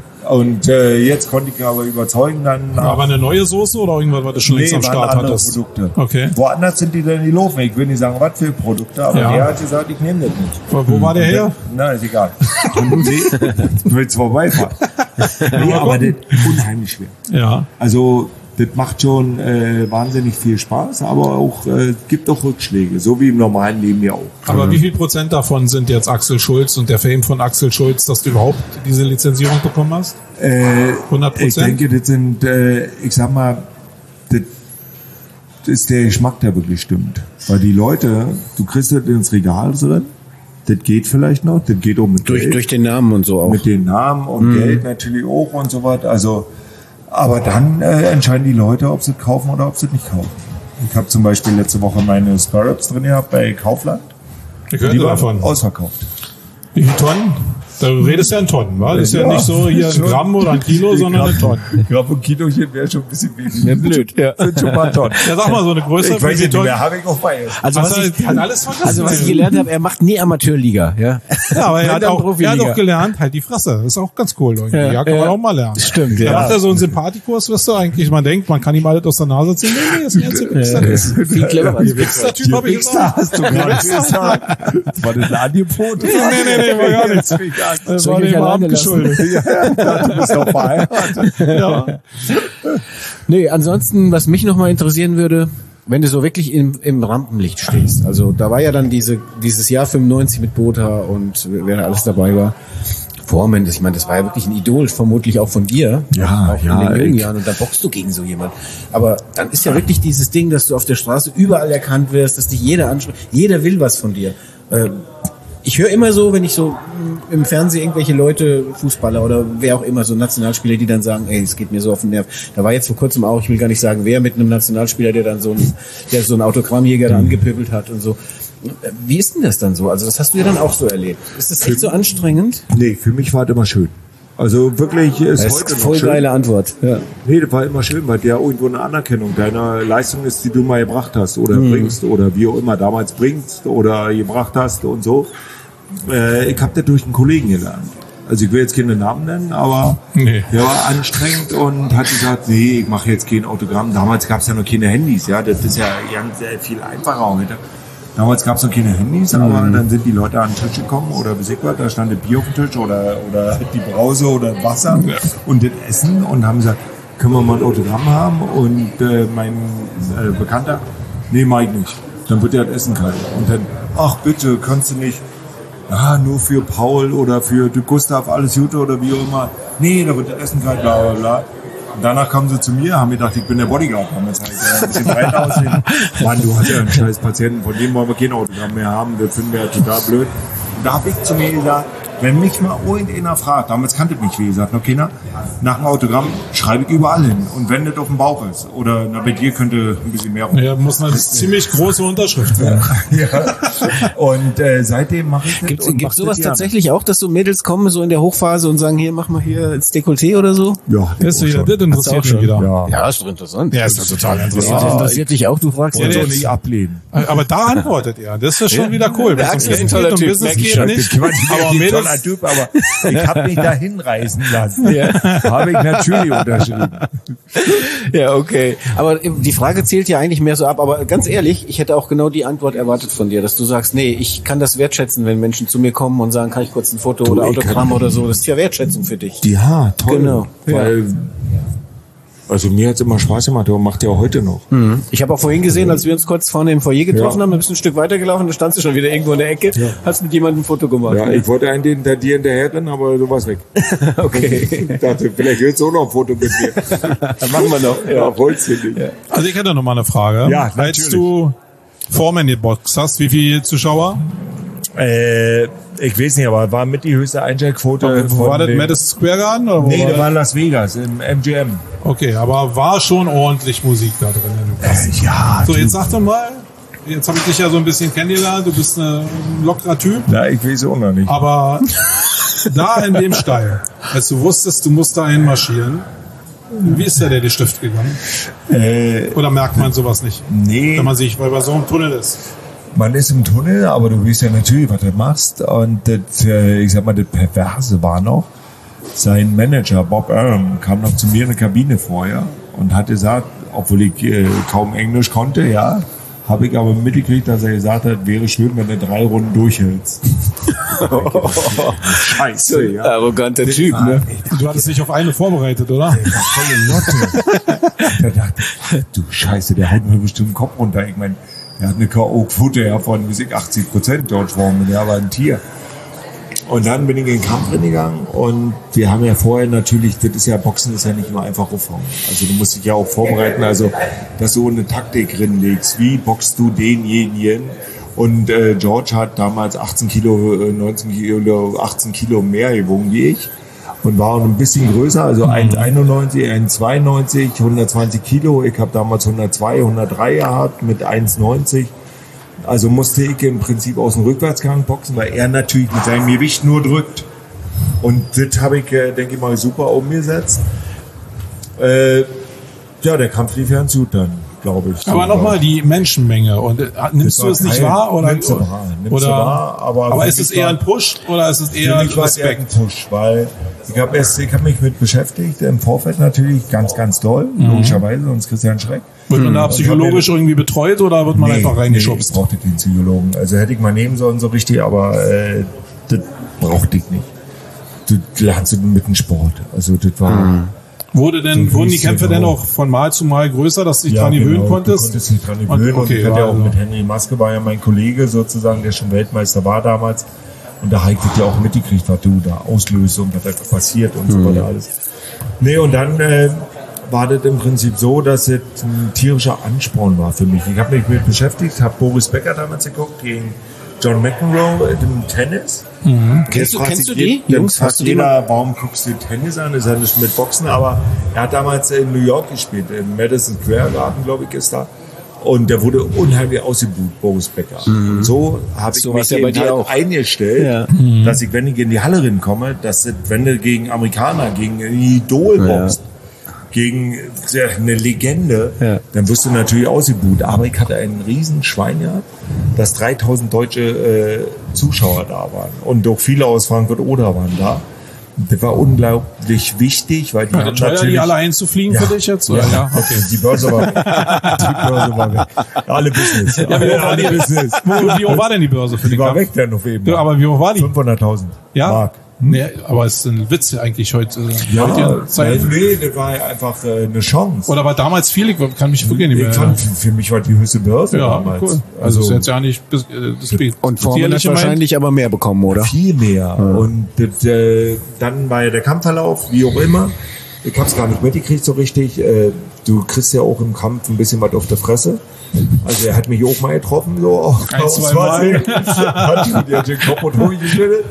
Und äh, jetzt konnte ich aber überzeugen dann... Aber eine neue Soße oder irgendwas, was du schon nee, längst am Start hattest? Produkte. Okay. Woanders sind die dann gelaufen. Ich will nicht sagen, was für Produkte, aber ja. der hat gesagt, ich nehme das nicht. Wo, wo war der her? Na, ist egal. Du willst vorbeifahren. Nee, aber das ist unheimlich schwer. Ja. Also... Das macht schon äh, wahnsinnig viel Spaß, aber auch äh, gibt auch Rückschläge, so wie im normalen Leben ja auch. Aber wie viel Prozent davon sind jetzt Axel Schulz und der Fame von Axel Schulz, dass du überhaupt diese Lizenzierung bekommen hast? Äh, hundert Prozent? Ich denke, das sind, äh, ich sag mal, das ist der Geschmack, der wirklich stimmt. Weil die Leute, du kriegst das ins Regal drin, das geht vielleicht noch, das geht auch mit durch, Geld. Durch den Namen und so auch. Mit den Namen und mhm. Geld natürlich auch und so was. Also aber dann äh, entscheiden die Leute, ob sie es kaufen oder ob sie es nicht kaufen. Ich habe zum Beispiel letzte Woche meine Sparrows drin gehabt bei Kaufland. Ich hörte davon. Ausverkauft. Wie viele Tonnen? Da redest du ja in Tonnen, wa? Das ist ja, ja nicht so hier ein Gramm oder ein Kilo, sondern eine Tonne. Gramm und Kilochen wäre schon ein bisschen wenig. Ja, blöd. Ja. Sind schon ein paar Tonnen. Ja, sag mal, so eine größere. Ich weiß nicht mehr, habe ich auch bei. Also, was ich, hat alles vergessen. Also, was ich gelernt habe, er macht nie Amateurliga, ja. Ja, aber er hat, auch, er hat auch gelernt, halt die Fresse. Das ist auch ganz cool irgendwie. Ja, ja kann man ja. auch mal lernen. Stimmt, ja. Da macht er so einen Sympathikus, was du eigentlich, man denkt, man kann ihm alles aus der Nase ziehen. Nee, nee, ist ein ernster Wichser. Viel cleverer als Wichser-Typ, habe ich gesagt. Hast du gerade gesagt. War das ein Angebot? Nee, nee, nee, war gar nichts. Das war dem Abend geschuldet. Ja, du bist doch verheiratet. Ja. Nee, ansonsten, was mich nochmal interessieren würde, wenn du so wirklich im, im Rampenlicht stehst. Also da war ja dann diese dieses Jahr fünfundneunzig mit Botha und wer da alles dabei war. Foreman, ich meine, das war ja wirklich ein Idol, vermutlich auch von dir. Ja, auch ja. In den jungen Jahren. Und da boxst du gegen so jemand. Aber dann ist ja wirklich dieses Ding, dass du auf der Straße überall erkannt wirst, dass dich jeder anspricht. Jeder will was von dir. Ähm, Ich höre immer so, wenn ich so im Fernsehen irgendwelche Leute, Fußballer oder wer auch immer, so Nationalspieler, die dann sagen, ey, es geht mir so auf den Nerv. Da war jetzt vor kurzem auch, ich will gar nicht sagen, wer mit einem Nationalspieler, der dann so ein, der so einen Autogrammjäger da angepöbelt hat und so. Wie ist denn das dann so? Also das hast du ja dann auch so erlebt. Ist das echt so anstrengend? Nee, für mich war das immer schön. Also wirklich ist das heute ist voll noch schön. Geile Antwort. Ja. Nee, das war immer schön, weil der irgendwo eine Anerkennung deiner Leistung ist, die du mal gebracht hast oder mhm. bringst oder wie auch immer damals bringst oder gebracht hast und so. Äh, ich habe das durch einen Kollegen gelernt. Also ich will jetzt keine Namen nennen, aber nee. Der war anstrengend und hat gesagt, nee, ich mache jetzt kein Autogramm. Damals gab es ja noch keine Handys, ja, das ist ja ganz sehr viel einfacher heute. Damals gab es noch keine Handys, aber mhm. dann sind die Leute an den Tisch gekommen oder bis ich war, da stand das Bier auf dem Tisch oder, oder die Brause oder Wasser ja. und das Essen und haben gesagt, können wir mal ein Autogramm haben? Und äh, mein äh, Bekannter, nee, mach ich nicht. Dann wird ja das Essen kalt. Und dann, ach bitte, kannst du nicht, ah, nur für Paul oder für Gustav alles Gute oder wie auch immer. Nee, da wird das Essen kalt, bla bla bla. Danach kamen sie zu mir, haben gedacht, ich bin der Bodyguard. Haben jetzt halt ein bisschen breiter aussehen. Mann, du hast ja einen scheiß Patienten, von dem wollen wir kein Autogramm mehr haben, das finden wir ja total blöd. Und da habe ich zu mir gesagt, wenn mich mal irgendeiner fragt, damals kannte ich mich, wie gesagt, noch keiner, nach dem Autogramm schreibe ich überall hin. Und wenn das auf dem Bauch ist, oder na, bei dir könnte ein bisschen mehr rum. Ja, muss eine ziemlich große Unterschrift sein. Ja. Und äh, seitdem mache ich das. Gibt und es sowas tatsächlich auch, dass so Mädels kommen so in der Hochphase und sagen, hier, mach mal hier ins Dekolleté oder so? Ja, Das, ist wieder, das interessiert mich wieder. Ja. Ja, ist doch interessant. Ja, ist doch total Das interessant. interessiert dich auch, du fragst Und ja so jetzt- nicht ablehnen. Aber da antwortet er. Das ist schon wieder cool. Der Wenn Axel es um ist ein Geld toller geht, um Typ, Business merk ich geht, schon. nicht. Aber Aber ein Mädels, toller Typ, aber ich habe mich da hinreißen lassen. Ja. Habe ich natürlich unterschrieben. Ja, okay. Aber die Frage zählt ja eigentlich mehr so ab. Aber ganz ehrlich, ich hätte auch genau die Antwort erwartet von dir, dass du sagst, nee, ich kann das wertschätzen, wenn Menschen zu mir kommen und sagen, kann ich kurz ein Foto oder ich Autogramm kann- oder so. Das ist ja Wertschätzung für dich. Ja, toll. Genau. Weil, also mir hat es immer Spaß gemacht, aber macht ja auch heute noch. Ich habe auch vorhin gesehen, als wir uns kurz vorne im Foyer getroffen Ja. haben, ein bisschen ein Stück weitergelaufen, da standst du schon wieder irgendwo in der Ecke, hast mit jemandem ein Foto gemacht. Ja, ich wollte einen hinter dir hinterher rennen, aber du warst weg. Okay. Ich dachte, vielleicht willst du auch noch ein Foto mit mir. Dann machen wir noch. Ja, wolltest du nicht. also ich hätte noch mal eine Frage. Ja, Als natürlich. du Foreman geboxt hast, wie viele Zuschauer? Äh, ich weiß nicht, aber war mit die höchste Einschaltquote. Wo war das? den- Madison Square Garden? Oder wo Nee, war das das? war in Las Vegas, im M G M. Okay, aber war schon ordentlich Musik da drin. Äh, ja, So, jetzt sag doch mal, jetzt habe ich dich ja so ein bisschen kennengelernt, du bist ein lockerer Typ, Na, ich weiß auch noch nicht. aber da in dem Stall, als du wusstest, du musst da einmarschieren, wie ist da der die Stift gegangen? Äh, Oder merkt man sowas nicht, nee, wenn man sich, weil man so im Tunnel ist? man ist im Tunnel, aber du weißt ja natürlich, was du machst. Und das, äh, ich sag mal, das Perverse war noch, sein Manager Bob Arum kam noch zu mir in der Kabine vorher und hat gesagt, obwohl ich äh, kaum Englisch konnte, ja, habe ich aber mitgekriegt, dass er gesagt hat, wäre schön, wenn du drei Runden durchhältst. Scheiße, ja. Arroganter Typ, ne? Du hattest dich auf eine vorbereitet, oder? Volle Lotte. Da dachte ich, du Scheiße, der haut mir bestimmt den Kopf runter. Ich meine, er hat eine K O-Quote ja von wie ich, achtzig Prozent, George Foreman, der war ein Tier. Und dann bin ich in den Kampf reingegangen und wir haben ja vorher natürlich, das ist ja, Boxen ist ja nicht nur einfach aufhauen. Also du musst dich ja auch vorbereiten, also dass du eine Taktik drinlegst, wie boxst du denjenigen. Und äh, George hat damals achtzehn Kilo, äh, neunzehn Kilo, achtzehn Kilo mehr gewogen wie ich und war auch ein bisschen größer, also eins Komma einundneunzig, eins Komma zweiundneunzig, hundertzwanzig Kilo. Ich habe damals hundertzwei, hundertdrei gehabt mit eins Komma neunzig. Also musste ich im Prinzip aus dem Rückwärtsgang boxen, weil er natürlich mit seinem Gewicht nur drückt. Und das habe ich, äh, denke ich mal, super umgesetzt. Äh, ja, der Kampf lief ganz gut dann, glaube ich. Aber nochmal die Menschenmenge. Und äh, nimmst du es nicht wahr? Oder, Nimmst du wahr, nimmst oder, du wahr, aber, aber für ist es mich eher war- ein Push oder ist es Für eher mich war es eher ein Respekt? Push, weil ich habe erst, ich habe mich mit beschäftigt, im Vorfeld natürlich ganz, ganz doll, logischerweise, sonst kriegst du ja einen Schreck. Wird man da psychologisch irgendwie betreut oder wird man einfach Nee, ich reingeschubst? brauchte den Psychologen. Also hätte ich mal nehmen sollen, so richtig, aber äh, das brauchte ich nicht. Du lernst du mit dem Sport. Also das war... Wurde denn, So wurden die hieß es Kämpfe auch. denn auch von Mal zu Mal größer, dass du dich Ja, dran gewöhnen genau, konntest? Du konntest dich dran Und- gewöhnen. Und, okay, ich hatte ja auch also- mit Henry Maske, war ja mein Kollege sozusagen, der schon Weltmeister war damals. Und da habe ich das ja auch mitgekriegt, was du da auslöst und was einfach passiert und so weiter alles. Nee, und dann äh, war das im Prinzip so, dass es ein tierischer Ansporn war für mich. Ich habe mich mit beschäftigt, habe Boris Becker damals geguckt gegen John McEnroe im Tennis. Kennst du, Fragt kennst du sich die? jeder- Jungs, fragt hast du die jeder, warum guckst du Tennis an? Das hat nicht mit Boxen, aber er hat damals in New York gespielt, im Madison Square Garden, glaube ich, ist da. Und der wurde unheimlich ausgebucht, Boris Becker. Und so habe ich So mich war's ja bei eben dir halt auch. eingestellt, Ja. dass ich, wenn ich in die Halle rinkomme, dass das, wenn du gegen Amerikaner, gegen ein Idol boxst, gegen ja, eine Legende, Ja. dann wirst du natürlich ausgebucht. Aber ich hatte einen riesen Schwein gehabt, dass dreitausend deutsche äh, Zuschauer da waren. Und auch viele aus Frankfurt-Oder waren da. Das war unglaublich wichtig, weil die War haben das teuer, die natürlich... alle einzufliegen für dich jetzt? Oder? Ja, okay. Die Börse war weg. Die Börse war weg. Alle Business. Ja, wie hoch war alle die, Business. wo, wie hoch war denn die Börse für Die den war Kampf? weg dann auf jeden Ja, aber wie hoch war die? fünfhunderttausend Ja? Mark. Nee, aber es ist ein Witz eigentlich heute. äh, Ja, heute Zeit. nee, das war einfach äh, eine Chance. Oder war damals viel? Ich kann mich wirklich nicht mehr Ich erinnern. fand, für mich war die höchste Börse Ja, damals. cool. Also, ist jetzt ja nicht bis- äh, das Und Foreman hat gemeint. wahrscheinlich aber mehr bekommen, oder? Viel mehr. Und das, äh, dann war ja der Kampfverlauf, wie auch immer. Ich hab's gar nicht mitgekriegt so richtig. Äh, du kriegst ja auch im Kampf ein bisschen was auf der Fresse. Also er hat mich auch mal getroffen, so auch Ein, zwei Mal. hat mir den Kopf und Honig geschüttelt.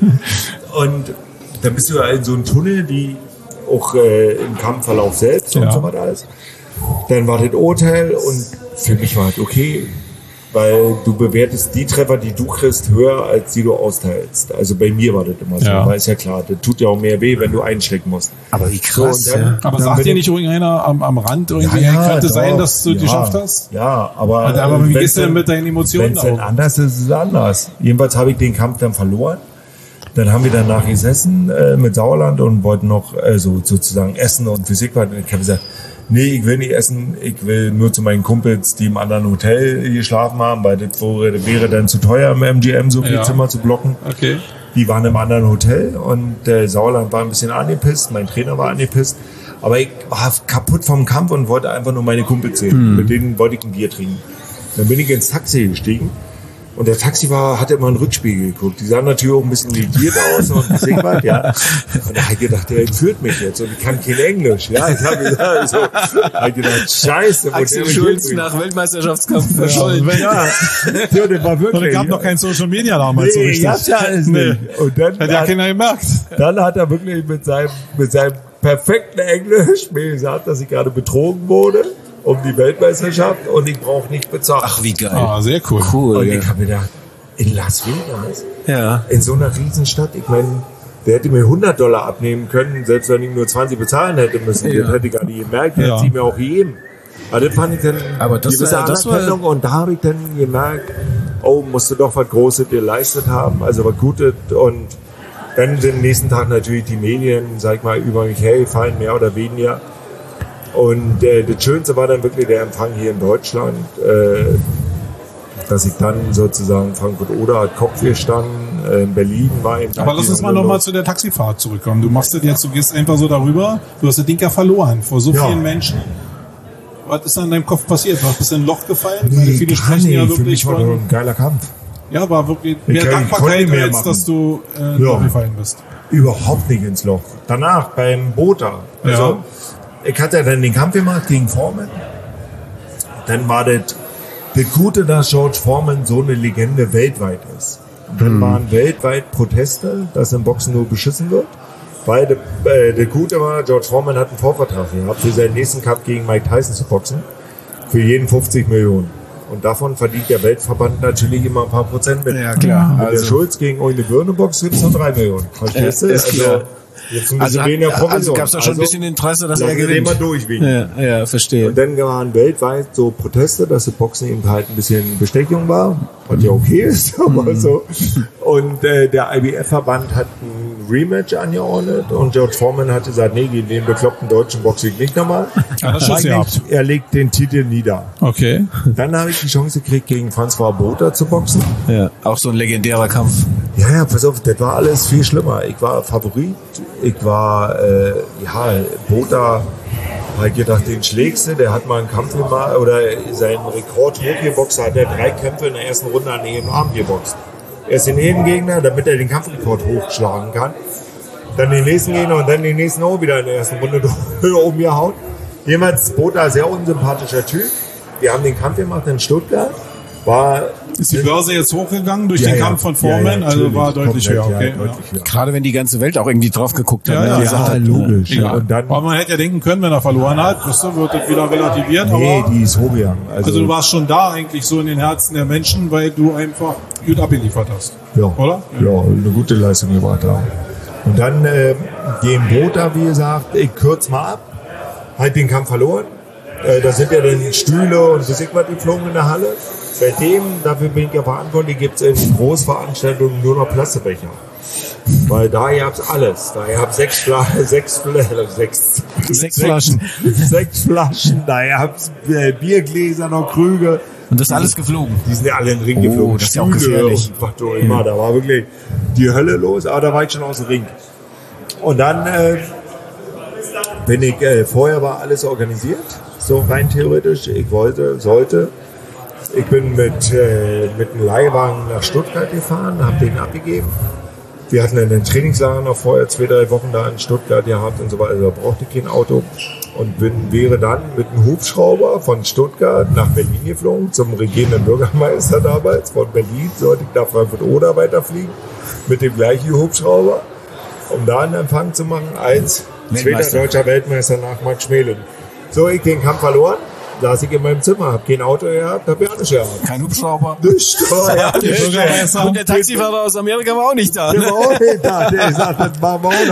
Und dann bist du ja in so einem Tunnel, die auch äh, im Kampfverlauf selbst und Ja. so was alles. Dann war das Urteil und für mich war es okay, weil du bewertest die Treffer, die du kriegst, höher, als die du austeilst. Also bei mir war das immer so, Ja. weil ist ja klar, das tut ja auch mehr weh, wenn du einstecken musst. Aber wie krass, So, und dann- ja. Aber Dann sagt bin dir ich- nicht irgendeiner am, am Rand irgendwie, Ja, hey, ja, könnte doch. sein, dass du Ja. geschafft hast? Ja, aber, Aber, aber wie wenn's gehst du denn dann- mit deinen Emotionen Wenn es dann um? anders ist, ist es anders. Jedenfalls habe ich den Kampf dann verloren. Dann haben wir danach gesessen äh, mit Sauerland und wollten noch äh, so, sozusagen essen und Physik. Und ich habe gesagt, nee, ich will nicht essen, ich will nur zu meinen Kumpels, die im anderen Hotel geschlafen haben, weil das wäre, wäre dann zu teuer im M G M so viel Ja. Zimmer zu blocken. Okay. Die waren im anderen Hotel und der Sauerland war ein bisschen angepisst, mein Trainer war angepisst. Aber ich war kaputt vom Kampf und wollte einfach nur meine Kumpels sehen. Mit denen wollte ich ein Bier trinken. Dann bin ich ins Taxi gestiegen und der Taxifahrer hatte immer in den Rückspiegel geguckt. Die sahen natürlich auch ein bisschen lediert aus und ein bisschen was, ja. Und da habe ich gedacht, der entführt mich jetzt und ich kann kein Englisch. Ja, ich habe gesagt, so, hab ich gedacht, scheiße. wo Axel der mich Schulz hinbringt. nach Weltmeisterschaftskampf verschollen. Ja, ja, das war wirklich. Und es gab noch kein Social Media damals so Nee, richtig. gab's ja alles Nee. nicht. Und dann Hat ja hat- keiner gemerkt. Dann hat er wirklich mit seinem, mit seinem perfekten Englisch mir gesagt, dass ich gerade betrogen wurde um die Weltmeisterschaft und ich brauche nicht bezahlen. Ach, wie geil. Ah, sehr cool. Cool, und ja. ich habe gedacht, in Las Vegas, Ja. in so einer Riesenstadt, ich meine, der hätte mir hundert Dollar abnehmen können, selbst wenn ich nur zwanzig bezahlen hätte müssen. Ja. Das hätte ich gar nicht gemerkt, der Ja. hätte sie mir auch gegeben. Aber das fand ich dann Aber das gewisse war- das war- Anerkennung und da habe ich dann gemerkt, oh, musst du doch was Großes geleistet haben, also was Gutes und dann den nächsten Tag natürlich die Medien, sag ich mal, über mich hergefallen, mehr oder weniger. Und äh, das Schönste war dann wirklich der Empfang hier in Deutschland, äh, dass ich dann sozusagen Frankfurt-Oder hat Kopf gestanden, äh, in Berlin war eben. Aber lass uns mal nochmal zu der Taxifahrt zurückkommen. Du machst das jetzt, du gehst einfach so darüber, du hast das Ding ja verloren vor so Ja. vielen Menschen. Was ist da in deinem Kopf passiert? Was bist du in ein Loch gefallen? Weil Nee, viele gar sprechen ja nicht. Für wirklich mich war das von, ein geiler Kampf. ja, war wirklich Ich mehr kann- ich Dankbarkeit, konnte mehr als machen. dass du äh, in ein Ja. Loch gefallen bist. Überhaupt nicht ins Loch. Danach beim Bota. Also, Ja. ich hatte ja dann den Kampf gemacht gegen Foreman. Dann war das, das Gute, dass George Foreman so eine Legende weltweit ist. Und dann waren weltweit Proteste, dass im Boxen nur beschissen wird. Weil das, äh, das Gute war, George Foreman hat einen Vorvertrag gehabt, für seinen nächsten Kampf gegen Mike Tyson zu boxen. Für jeden fünfzig Millionen. Und davon verdient der Weltverband natürlich immer ein paar Prozent mit. Ja, klar. Mit der Also- Schulz gegen Eule Birnebox gibt es nur drei Millionen. Verstehst du? Ja, ist klar. jetzt ein Also, bisschen weniger also Provision. gab es da schon ein bisschen Interesse, dass er lassen wir den gewinnt. mal durchwiegen. Ja, ja, verstehe. Und dann waren weltweit so Proteste, dass das Boxen eben halt ein bisschen Bestechung war, was ja okay ist, aber so. Und äh, der I B F-Verband hat ein Rematch angeordnet und George Foreman hat gesagt, nee, gegen den bekloppten deutschen boxe ich nicht nochmal. Ja, das Schuss gehabt. Er legt den Titel nieder. Okay. Dann habe ich die Chance gekriegt, gegen François Botha zu boxen. Ja, auch so ein legendärer Kampf. Ja, ja, pass auf, das war alles viel schlimmer. Ich war Favorit, ich war, äh, ja, Botha, halt gedacht, den schlägste, der hat mal einen Kampf gemacht, oder seinen Rekord hochgeboxt, hat er drei Kämpfe in der ersten Runde an jedem Arm geboxt. Erst den Nebengegner, damit er den Kampfrekord hochschlagen kann. Dann den nächsten Gegner und dann den nächsten auch wieder in der ersten Runde umgehauen. Jemals Botha, sehr unsympathischer Typ. Wir haben den Kampf gemacht in Stuttgart. War Ist die Börse jetzt hochgegangen durch Ja, den ja. Kampf von Ja, ja, Foreman? Also natürlich. war deutlich höher, Komplett, okay. ja, deutlich höher. Gerade wenn die ganze Welt auch irgendwie drauf geguckt hat. Ja, ne? ja, Gesagt Ja, hat, logisch. Ja. Ja. Und dann, Aber man hätte ja denken können, wenn er verloren hat, weißt du, wird das wieder relativiert. nee, aber die ist hochgegangen. Also, also du warst schon da eigentlich so in den Herzen der Menschen, weil du einfach gut abgeliefert hast. ja, Oder? Ja, eine gute Leistung gebracht haben. Und dann äh, den Botha, wie gesagt, ich kürze mal ab, halt den Kampf verloren. Äh, da sind ja dann Stühle und Physik geflogen in der Halle. Seitdem, dafür bin ich ja verantwortlich, gibt es in Großveranstaltungen nur noch Plastikbecher. Weil da gab es alles. Da gab es sechs, Fla sechs, Fla sechs, Sechs Flaschen. Sechs Flaschen, da gab es äh, Biergläser, noch Krüge. Und das ist alles geflogen. Die sind ja alle in den Ring Oh, geflogen. das ist ja auch Stühle gefährlich. und was auch immer. Da war wirklich die Hölle los, aber da war ich schon aus dem Ring. Und dann äh, bin ich, äh, vorher war alles organisiert, so rein theoretisch. Ich wollte, sollte. Ich bin mit, äh, mit einem Leihwagen nach Stuttgart gefahren, habe den abgegeben. Wir hatten einen Trainingslager noch vorher, zwei, drei Wochen da in Stuttgart gehabt und so weiter. Also da brauchte ich kein Auto. Und bin, wäre dann mit einem Hubschrauber von Stuttgart nach Berlin geflogen, zum regierenden Bürgermeister damals. Von Berlin sollte ich nach Frankfurt-Oder weiterfliegen, mit dem gleichen Hubschrauber, um da einen Empfang zu machen, als zweiter deutscher Weltmeister nach Max Schmeling. So, ich den Kampf verloren, saß ich in meinem Zimmer, hab kein Auto gehabt, hab ja nicht gehabt. Kein Hubschrauber? Nicht, ja, nicht. Und der Taxifahrer aus Amerika war auch nicht da. Der Ne? war auch nicht da, der sagt, das machen wir auch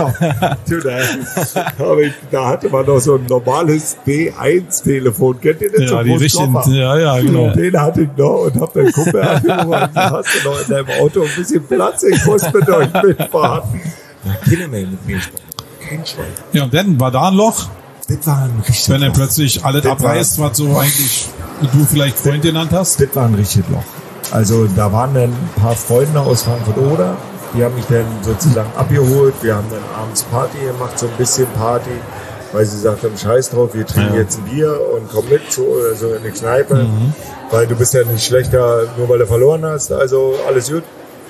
noch. Aber ich, da hatte man noch so ein normales B eins Telefon, kennt ihr das? Ja, so die richtigen, ja, ja, genau. Den hatte ich noch und hab den Kumpel angerufen und hast du noch in deinem Auto ein bisschen Platz, ich muss mit euch mitfahren. Na, keine mehr mit mir sprechen. Kein Schwein. Ja, und dann war da ein Loch. Das war ein richtig Wenn er Loch. plötzlich alles Das abreißt, was so eigentlich du vielleicht Freund genannt hast. Das war ein richtiges Loch. Also da waren dann ein paar Freunde aus Frankfurt-Oder, die haben mich dann sozusagen abgeholt. Wir haben dann abends Party gemacht, so ein bisschen Party, weil sie sagten, scheiß drauf, wir trinken ja. jetzt ein Bier und komm mit zu so in eine Kneipe, mhm. weil du bist ja nicht schlechter, nur weil du verloren hast, also alles gut.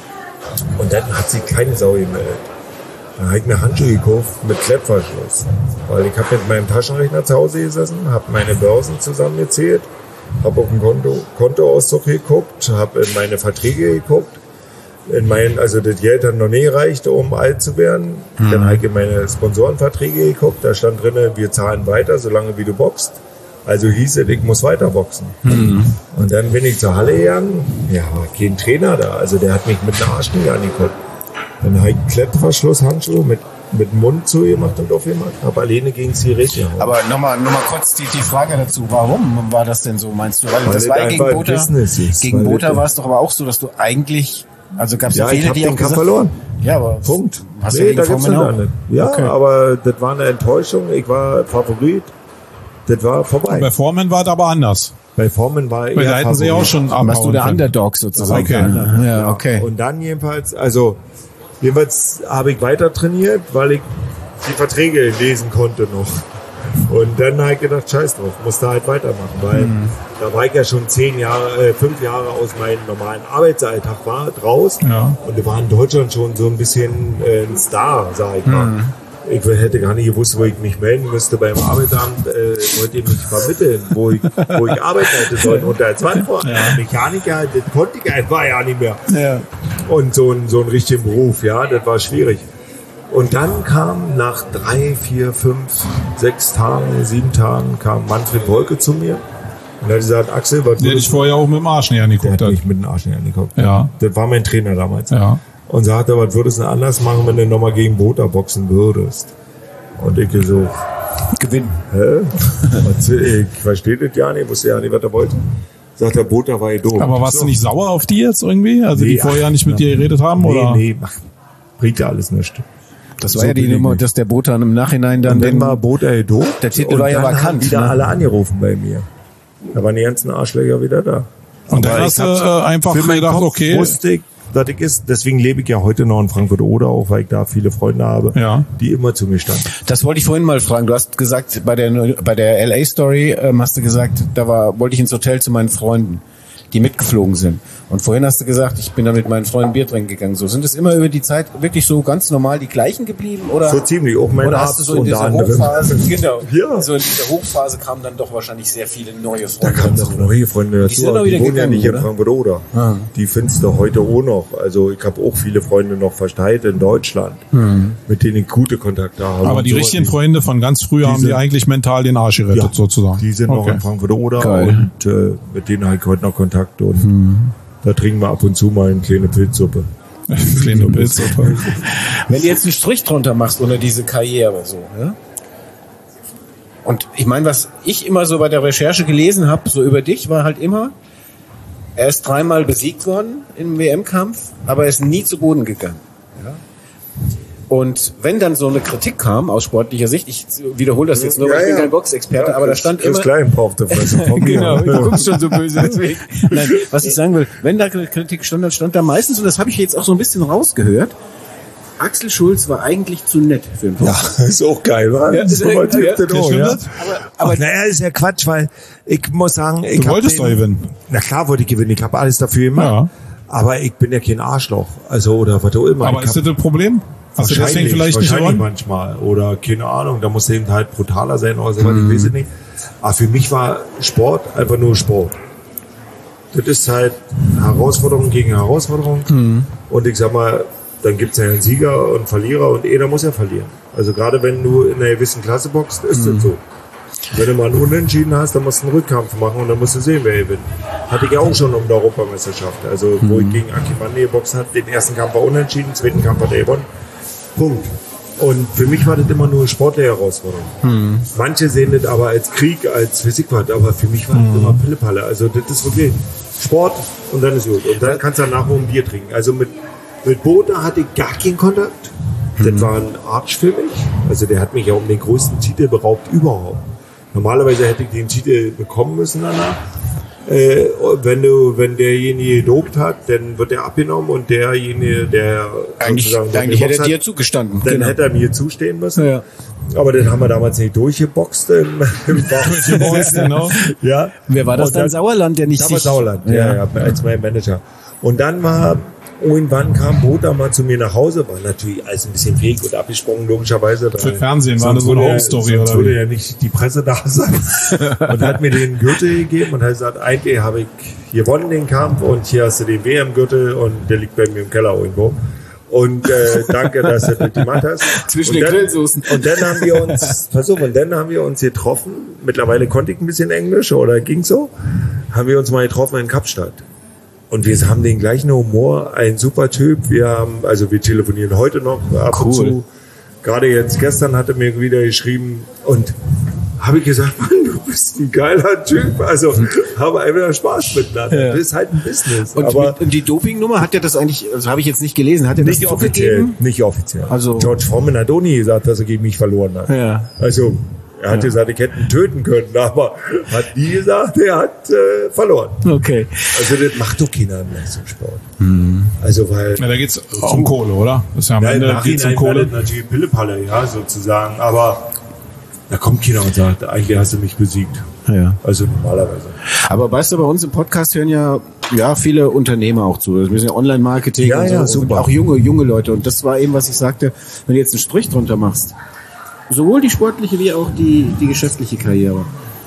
Und dann hat sie keine Sau gemeldet. Dann habe ich mir Handschuhe gekauft mit Klettverschluss. Weil ich habe mit meinem Taschenrechner zu Hause gesessen, habe meine Börsen zusammengezählt, habe auf den Konto, Kontoauszug geguckt, habe in meine Verträge geguckt. In mein, also das Geld hat noch nie gereicht, um alt zu werden. Mhm. Dann habe ich in meine Sponsorenverträge geguckt, da stand drin, wir zahlen weiter, solange wie du boxst. Also hieß es, ich muss weiter boxen. Mhm. Und dann bin ich zur Halle gegangen, ja, war kein Trainer da, also der hat mich mit dem Arsch nicht angeguckt. Dann habe ich Klettverschlusshandschuhe mit, mit dem Mund zugemacht und aufgemacht. Aber alleine gegen sie richtig. Aber nochmal noch mal kurz die, die Frage dazu. Warum war das denn so, meinst du? Weil, weil das war gegen Botha. Ist, gegen Botha war es doch aber auch so, dass du eigentlich, also gab es ja, viele, die auch gesagt, verloren. Ja, aber Punkt. Hast nee, du da gibt's auch? Nicht. Ja, okay. Aber das war eine Enttäuschung. Ich war Favorit. Das war vorbei. Bei Foreman war es aber anders. Bei Foreman war Weil da hätten sie auch schon abhauen. Warst du der Underdog sozusagen? Okay. Ja, okay. Und dann jedenfalls, also jedenfalls habe ich weiter trainiert, weil ich die Verträge lesen konnte noch. Und dann habe ich gedacht, scheiß drauf, muss da halt weitermachen, weil mhm. da war ich ja schon zehn Jahre, äh, fünf Jahre aus meinem normalen Arbeitsalltag war, draus. Ja. Und wir waren in Deutschland schon so ein bisschen äh, ein Star, sag ich mal. Mhm. Ich hätte gar nicht gewusst, wo ich mich melden müsste beim Arbeitsamt. Äh, wollte ich mich vermitteln, wo ich, wo ich arbeiten hätte sollen. Und als Wandfahrer, ja. Mechaniker, das konnte ich einfach ja nicht mehr. Ja. Und so ein, so ein richtigen Beruf, ja, das war schwierig. Und dann kam nach drei, vier, fünf, sechs Tagen, sieben Tagen, kam Manfred Wolke zu mir. Und er hat gesagt, Axel, was der dich vorher auch mit dem Arsch näher angeguckt hat. Der hat mich mit dem Arsch näher angeguckt. Ja. Das war mein Trainer damals. Ja. Und sagte, was würdest du anders machen, wenn du nochmal gegen Botha boxen würdest? Und ich so, gewinnen. Hä? Ich verstehe das ja nicht, wusste ja nicht, was er wollte. Sagt der Botha war ja doof. Aber warst so. du nicht sauer auf die jetzt irgendwie? Also nee, die vorher nicht mit ach, dir geredet haben? Nee, oder? nee, ach, bringt ja alles nichts. Das war so ja die Nummer, dass der Botha im Nachhinein dann... Und dann war Botha ja doof. Der Titel war ja vakant. wieder ne? alle angerufen bei mir. Da waren die ganzen Arschlöcher wieder da. Und dann hast du äh, einfach gedacht, Kopf okay... wusste ich, was ich ist. Deswegen lebe ich ja heute noch in Frankfurt-Oder, auch weil ich da viele Freunde habe, ja. die immer zu mir standen. Das wollte ich vorhin mal fragen. Du hast gesagt, bei der bei der L A-Story ähm, hast du gesagt, da war wollte ich ins Hotel zu meinen Freunden, die mitgeflogen sind. Und vorhin hast du gesagt, ich bin da mit meinen Freunden Bier trinken gegangen. So, sind es immer über die Zeit wirklich so ganz normal die gleichen geblieben? Oder, so ziemlich, auch mein oder hast du so in dieser Hochphase, genau, ja. so in dieser Hochphase kamen dann doch wahrscheinlich sehr viele neue Freunde. Da kamen doch neue Freunde dazu. Die sind auch wieder die wohnen gegangen, ja nicht oder? in Frankfurt-Oder. Ah. Die findest du heute auch noch. Also ich habe auch viele Freunde noch verteilt in Deutschland, hm. mit denen ich gute Kontakte habe. Aber die so richtigen Freunde von ganz früher haben die eigentlich mental den Arsch gerettet, ja, sozusagen. Die sind okay. noch in Frankfurt-Oder und äh, mit denen habe ich heute noch Kontakt. Und hm. da trinken wir ab und zu mal eine kleine Pilzsuppe. Kleine Pilzsuppe. Wenn du jetzt einen Strich drunter machst unter diese Karriere so, ja? Und ich meine, was ich immer so bei der Recherche gelesen habe, so über dich, war halt immer, er ist dreimal besiegt worden im W M-Kampf, aber er ist nie zu Boden gegangen. Ja? Und wenn dann so eine Kritik kam aus sportlicher Sicht, ich wiederhole das jetzt nur, weil ja, ich bin ja. kein Boxexperte, ja, aber da stand immer... Klein braucht der Fresse. Genau, du guckst schon so böse deswegen. Nein, was ich sagen will, wenn da Kritik stand, dann stand da meistens, und das habe ich jetzt auch so ein bisschen rausgehört, Axel Schulz war eigentlich zu nett für den Boxen. Ja, ist auch geil, wa? Ja, ist ja, ja, ja, auch, ja. Aber, aber Ach, naja, ist ja Quatsch, weil ich muss sagen... Ich du wolltest doch gewinnen. Na klar wollte ich gewinnen, ich habe alles dafür gemacht. Ja. Aber ich bin ja kein Arschloch. Also, oder was auch immer. Aber ich ist das ein Problem? Hast du deswegen vielleicht nicht gewonnen? Manchmal. Oder keine Ahnung, da muss eben halt brutaler sein oder so, mhm. ich weiß es nicht. Aber für mich war Sport einfach nur Sport. Das ist halt Herausforderung gegen Herausforderung. Mhm. Und ich sag mal, dann gibt es ja einen Sieger und einen Verlierer und jeder muss ja verlieren. Also gerade wenn du in einer gewissen Klasse boxst, ist mhm. das so. Wenn du mal einen Unentschieden hast, dann musst du einen Rückkampf machen und dann musst du sehen, wer gewinnt. Hatte ich ja auch schon um die Europameisterschaft. Also mhm. wo ich gegen Aki Mande geboxt habe, den ersten Kampf war unentschieden, den zweiten Kampf hat er gewonnen. Punkt. Und für mich war das immer nur eine sportliche Herausforderung. Mhm. Manche sehen das aber als Krieg, als Physik, aber für mich war das mhm. immer Pillepalle. Also das ist wirklich Sport und dann ist gut. Und dann kannst du danach nur ein Bier trinken. Also mit, mit Botha hatte ich gar keinen Kontakt. Mhm. Das war ein Arsch für mich. Also der hat mich ja um den größten Titel beraubt überhaupt. Normalerweise hätte ich den Titel bekommen müssen danach. Äh, wenn du, wenn derjenige gedopt hat, dann wird er abgenommen und derjenige, der eigentlich, eigentlich hätte er dir zugestanden. Dann genau. hätte er mir zustehen müssen. Ja. Aber den haben wir damals nicht durchgeboxt im, im genau. Ja. Wer war das und dann? Dann Sauerland, der nicht sich... Das war Sauerland, ja, ja, ja, als mein Manager. Und dann war... Irgendwann kam Botha mal zu mir nach Hause, war natürlich alles ein bisschen fake und abgesprungen, logischerweise. Für Fernsehen war das so eine Home-Story, oder? Sonst würde ja nicht die Presse da sein. Und hat mir den Gürtel gegeben und hat gesagt, eigentlich habe ich gewonnen den Kampf und hier hast du den W M-Gürtel und der liegt bei mir im Keller irgendwo. Und äh, danke, dass du das gemacht hast. Zwischen den Grillsoßen. Und dann haben wir uns, pass auf, und dann haben wir uns getroffen. Mittlerweile konnte ich ein bisschen Englisch oder ging so. Haben wir uns mal getroffen in Kapstadt. Und wir haben den gleichen Humor, ein super Typ. Wir haben, also wir telefonieren heute noch ab cool. und zu. Gerade jetzt gestern hat er mir wieder geschrieben und habe ich gesagt, Mann, du bist ein geiler Typ. Also habe einfach Spaß miteinander. Ja. Das ist halt ein Business. Und aber mit, die Dopingnummer, hat er das eigentlich, also habe ich jetzt nicht gelesen, hat er das nicht offiziell? Nicht offiziell. Also George Foreman hat auch nie gesagt, dass er gegen mich verloren hat. Ja. Also er hat ja. gesagt, ich hätte ihn töten können, aber hat nie gesagt, er hat äh, verloren. Okay. Also das macht doch keiner im Leistungssport. Mhm. Also weil... Ja, da geht's um Kohle, oder? Das ist ja am ja, Ende geht's um Kohle. Natürlich Pillepalle, ja, sozusagen. Aber da kommt keiner und sagt, eigentlich hast du mich besiegt. Ja. Also normalerweise. Aber weißt du, bei uns im Podcast hören ja ja viele Unternehmer auch zu. Wir sind ja Online-Marketing ja, und, so. ja, super. Und auch junge, junge Leute. Und das war eben, was ich sagte, wenn du jetzt einen Strich drunter machst, sowohl die sportliche wie auch die, die geschäftliche Karriere.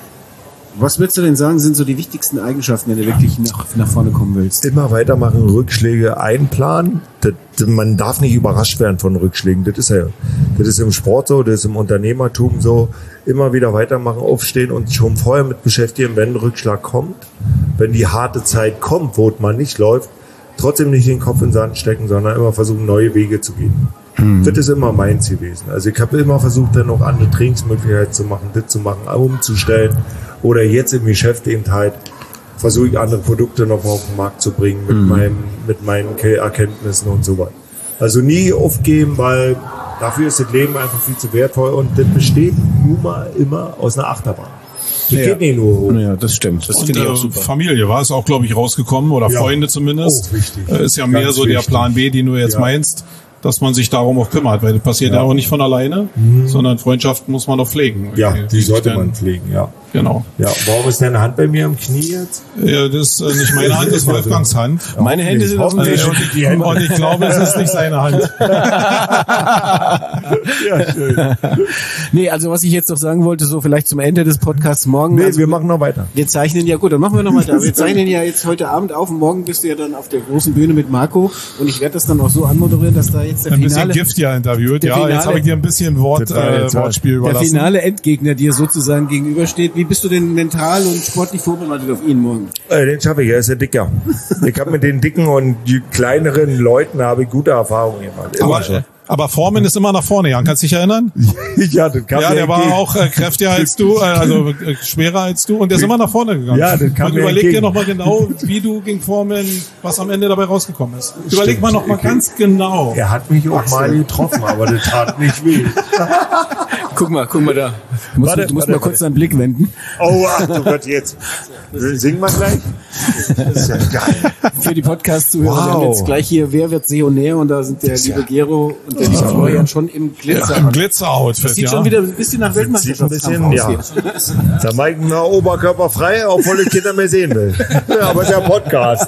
Was würdest du denn sagen, sind so die wichtigsten Eigenschaften, wenn du wirklich nach, nach vorne kommen willst? Immer weitermachen, Rückschläge einplanen. Das, man darf nicht überrascht werden von Rückschlägen. Das ist ja, das ist im Sport so, das ist im Unternehmertum so. Immer wieder weitermachen, aufstehen und schon vorher mit beschäftigen, wenn ein Rückschlag kommt, wenn die harte Zeit kommt, wo es mal nicht läuft, trotzdem nicht den Kopf in den Sand stecken, sondern immer versuchen, neue Wege zu gehen. Mhm. Das ist immer meins gewesen. Also ich habe immer versucht, dann noch andere Trainingsmöglichkeiten zu machen, das zu machen, umzustellen. Oder jetzt im Geschäft eben halt versuche ich andere Produkte noch auf den Markt zu bringen mit, mhm. meinem, mit meinen Erkenntnissen und so weiter. Also nie aufgeben, weil dafür ist das Leben einfach viel zu wertvoll und das besteht nun mal immer aus einer Achterbahn. Das ja. geht nicht nur hoch. Ja, das stimmt. Das finde ich auch super. Familie war es auch, glaube ich, rausgekommen oder ja. Freunde zumindest. Oh, wichtig. Ist ja mehr Ganz so wichtig. Der Plan B, den du jetzt ja. meinst, dass man sich darum auch kümmert, weil das passiert ja, ja auch nicht von alleine, mhm. sondern Freundschaften muss man auch pflegen. Ja, die, die sollte man pflegen, ja. Genau. Ja, warum ist deine Hand bei mir am Knie jetzt? Ja, das ist äh, nicht meine Hand, das ist Wolfgangs Hand. Ja, meine Hände sind auf dem Tisch. Und ich, und ich glaube, es ist nicht seine Hand. Ja, schön. Nee, also was ich jetzt noch sagen wollte, so vielleicht zum Ende des Podcasts morgen. Nee, also, wir machen noch weiter. Wir zeichnen ja, gut, dann machen wir noch mal da. Wir zeichnen ja jetzt heute Abend auf und morgen bist du ja dann auf der großen Bühne mit Marco und ich werde das dann auch so anmoderieren, dass da jetzt der ein Finale... Ein bisschen Gift ja interviewt. Ja, Finale, jetzt habe ich dir ein bisschen Wort, äh, Wortspiel überlassen. Der finale Endgegner dir sozusagen gegenübersteht. Wie bist du denn mental und sportlich vorbereitet auf ihn morgen? Äh, den schaffe ich, er ist ja dicker. Ich habe mit den dicken und die kleineren Leuten habe ich gute Erfahrungen gemacht. Aber, schon. Aber Foreman ist immer nach vorne gegangen, kannst du dich erinnern? Ja, das kann Ja, der war auch äh, kräftiger als du, äh, also äh, schwerer als du und der ist immer nach vorne gegangen. Ja, das kann und überleg dir nochmal genau, wie du gegen Foreman, was am Ende dabei rausgekommen ist. Stimmt. Überleg mal nochmal ganz genau. Er hat mich auch mal getroffen, aber das tat nicht weh. Guck mal, guck mal da. Du musst, Warte, du musst warte, mal kurz warte. deinen Blick wenden. Oh, ach du Gott, jetzt. Singen wir gleich? Das ist ja geil. Für die Podcast-Zuhörer, Wow. wir haben jetzt gleich hier Wer wird Seonär und da sind der liebe Gero und der liebe Florian schon im Glitzer. Im Glitzer-Outfit, Das sieht ja. schon wieder ein bisschen nach Sieht ein Weltmeisterschaftskampf bisschen, aus ja. hier. Da mache ich einen Oberkörper frei, obwohl ich Kinder mehr sehen will. Ja, aber der Podcast.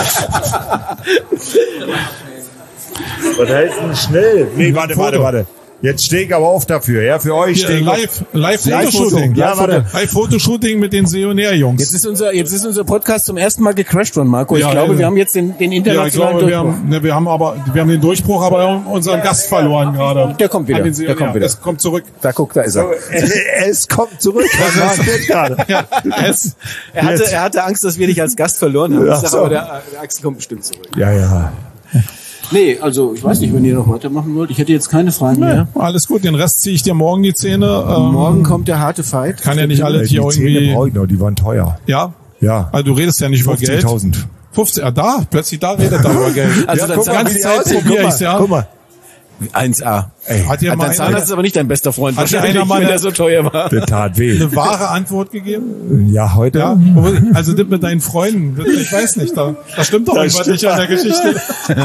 Was heißt denn schnell? Nee, warte, warte, warte. Jetzt stehe ich aber auf dafür, ja, für euch Hier, stehe ich live, live Fotoshooting. Ja, warte. Live Fotoshooting mit den Seonär-Jungs. Jetzt ist unser, jetzt ist unser Podcast zum ersten Mal gecrashed worden, Marco. Ich Ja, glaube, ja. wir haben jetzt den, den Ja, ich internationalen glaube, wir Durchbruch. haben, ne, wir haben aber, wir haben den Durchbruch, aber wir haben unseren Gast verloren gerade. Der kommt wieder, An den der Seonär. kommt wieder. Das kommt zurück. Da guck, da ist er. Es kommt zurück. Was passiert gerade? Ja, es, Er hatte, er hatte Angst, dass wir dich als Gast verloren haben. Ich Ach sag so. aber, der, der Axel kommt bestimmt zurück. Ja, ja. Nee, also, ich weiß nicht, wenn ihr noch weitermachen wollt. Ich hätte jetzt keine Fragen mehr. alles gut, den Rest ziehe ich dir morgen die Zähne. Ähm, Morgen kommt der harte Fight. kann ja nicht alle Die hier Zähne irgendwie. brauche ich noch, die waren teuer. Ja? Ja. Also du redest ja nicht über Geld. fünfzehntausend. fünfzig, ja, da, plötzlich da redet er über Geld. Also Ja, dann guck mal, ganze wie die Zeit aussehen. probiere Guck ich's, mal, ja. Guck mal. eins A. Ey, Hat dir mal Dein Zahnarzt einer ist aber nicht dein bester Freund. Hat dir Wahrscheinlich, einer mal wenn eine- der so teuer war. das tat weh. eine wahre Antwort gegeben? Ja, heute? Ja? Also das mit deinen Freunden, ich weiß nicht, da, da stimmt doch Da irgendwas stimmt nicht an der Geschichte.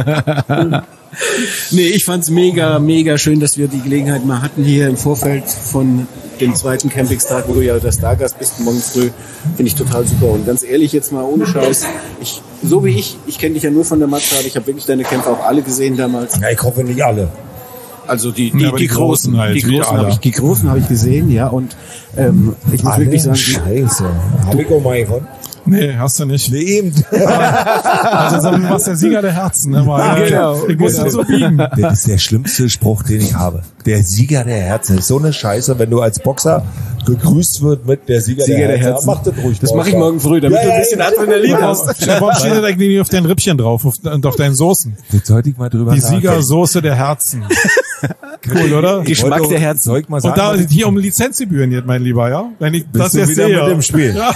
Nee, ich fand's mega, mega schön, dass wir die Gelegenheit mal hatten hier im Vorfeld von dem zweiten Campingstag, wo du ja der Stargast bist, morgen früh. Finde ich total super. Und ganz ehrlich, jetzt mal ohne Scheiß, ich, so wie ich, ich kenne dich ja nur von der Matze, aber ich habe wirklich deine Camper auch alle gesehen damals. Ja, ich hoffe nicht alle. Also die, die, Ja, aber die, die großen, Großen halt, die wie großen alle. habe ich, die großen habe ich gesehen, ja. Und ähm, ich muss wirklich sagen, Scheiße. Hab ich auch mal gewonnen? Nee, hast du nicht. Nee, eben. Also so, du warst der Sieger der Herzen. Immer. Ah, Ja, genau, Ich muss genau. so biegen. Das ist der schlimmste Spruch, den ich habe. Der Sieger der Herzen. Das ist so eine Scheiße, wenn du als Boxer gegrüßt wird mit der Sieger, Sieger der, der Herzen. Herzen. Mach das ruhig. das mache ich morgen früh, damit Ja, du ein ja, bisschen ja, Adrenalin ja. hast. Warum steht da irgendwie auf deinen Rippchen drauf auf, und auf deinen Soßen? Jetzt sollte ich mal drüber Die nachdenken. Siegersoße der Herzen. Cool, oder? Geschmack Wollte- der Herzen. Soll ich mal Und sagen, da was ich- hier um Lizenzgebühren jetzt, mein Lieber, ja? Wenn ich das du jetzt wieder sehe. mit dem Spiel? Ja.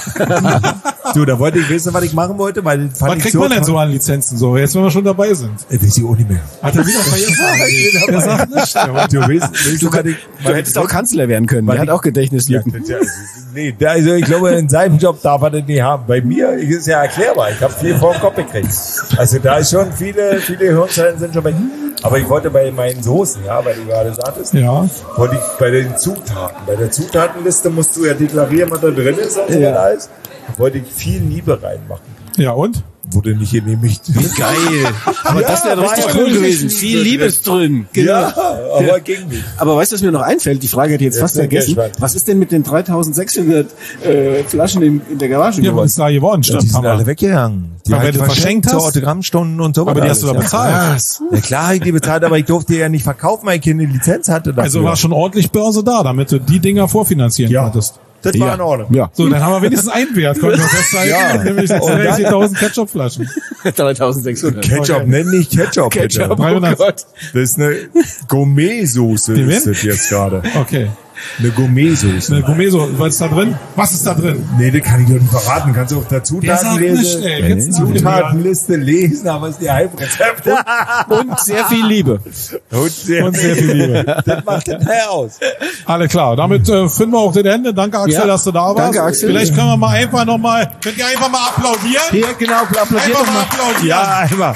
du, da wollte ich wissen, was ich machen wollte, weil das fand Was ich kriegt so man denn so an Lizenzen so? Jetzt, wenn wir schon dabei sind. Ich weiß ich auch nicht mehr. Hat er wieder vergessen? Der sagt nicht. aber- Du weißt, weißt du, was ich, Du hättest auch Kanzler werden können. Der hat auch Gedächtnislücken. Ja, nee, da- also ich glaube, in seinem Job darf er das nicht haben. Bei mir ist ja erklärbar. Ich habe viel vor den Kopf gekriegt. Also da ist schon viele, viele Hirnzellen sind schon weg. Aber ich wollte bei meinen Soßen, ja, weil du gerade sagtest, Ja. wollte ich bei den Zutaten. Bei der Zutatenliste musst du ja deklarieren, was da drin ist und so Ja. weiter alles. Da wollte ich viel Liebe reinmachen. Ja, und? Wurde nicht genehmigt. Geil. Aber Ja, das wäre richtig war cool ja gewesen. richtig Viel drin. Liebes drin. Genau. Ja, aber ging nicht. Aber weißt du, was mir noch einfällt? Die Frage hätte ich jetzt Jetzt fast bin ich vergessen. gespannt. Was ist denn mit den dreitausendsechshundert äh, Flaschen in, in der Garage Wir haben geworden? uns da gewonnen, Die stimmt. sind haben wir. alle weggegangen. Die Aber hab wenn ich du verschenkt zur hast? Autogrammstunden und so. Aber die hast du doch Ja. bezahlt. Ja klar, hab ich die bezahlt, aber ich durfte ja nicht verkaufen, weil ich keine Lizenz hatte dafür. Also war schon ordentlich Börse da, damit du die Dinger vorfinanzieren ja, konntest. das war in Ordnung. Ja. So, dann haben wir wenigstens einen Wert, konnten wir festhalten. Ja. Nämlich sechzigtausend Ketchupflaschen. dreitausendsechshundert. Ketchup, nenn nicht Ketchup, Ketchup, bitte. oh dreihundert. Gott. Das ist eine Gourmet-Soße, Die ist wen? das jetzt gerade. Okay. Eine Gourmet-Soße. Eine Gourmet-Soße. Was ist da drin? Was ist da drin? Nee, das kann ich dir nicht verraten. Kannst du auf der Der sagt nicht, Zutatenliste, ey. Jetzt sagen wir Zutatenliste lesen, aber es ist die Halbrezepte. Und sehr viel Liebe. Und sehr, Und sehr viel Liebe. Das macht den Teil aus. Alle klar. Damit äh, finden wir auch den Ende. Danke, Axel, Ja. dass du da warst. Danke, Axel. Vielleicht können wir mal einfach noch mal, könnt ihr einfach mal applaudieren? Hier, genau, applaudiert Einfach doch mal mal. applaudieren. Ja, einmal.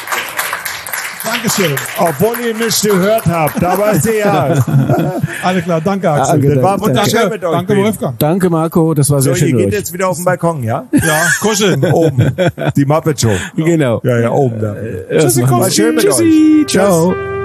Dankeschön. Obwohl ihr nichts gehört habt, aber ist egal. Alle klar. Danke, Axel. Danke, Das war danke. wunderschön Danke, mit euch. danke beiden. Wolfgang. Danke, Marco, das war So, sehr schön ihr mit geht euch. jetzt wieder auf den Balkon, ja? Ja, kuscheln. Oben. Die Muppet Show. Genau. Ja, ja, oben da. Tschüssi, War schön mit euch. Tschüssi. Ciao.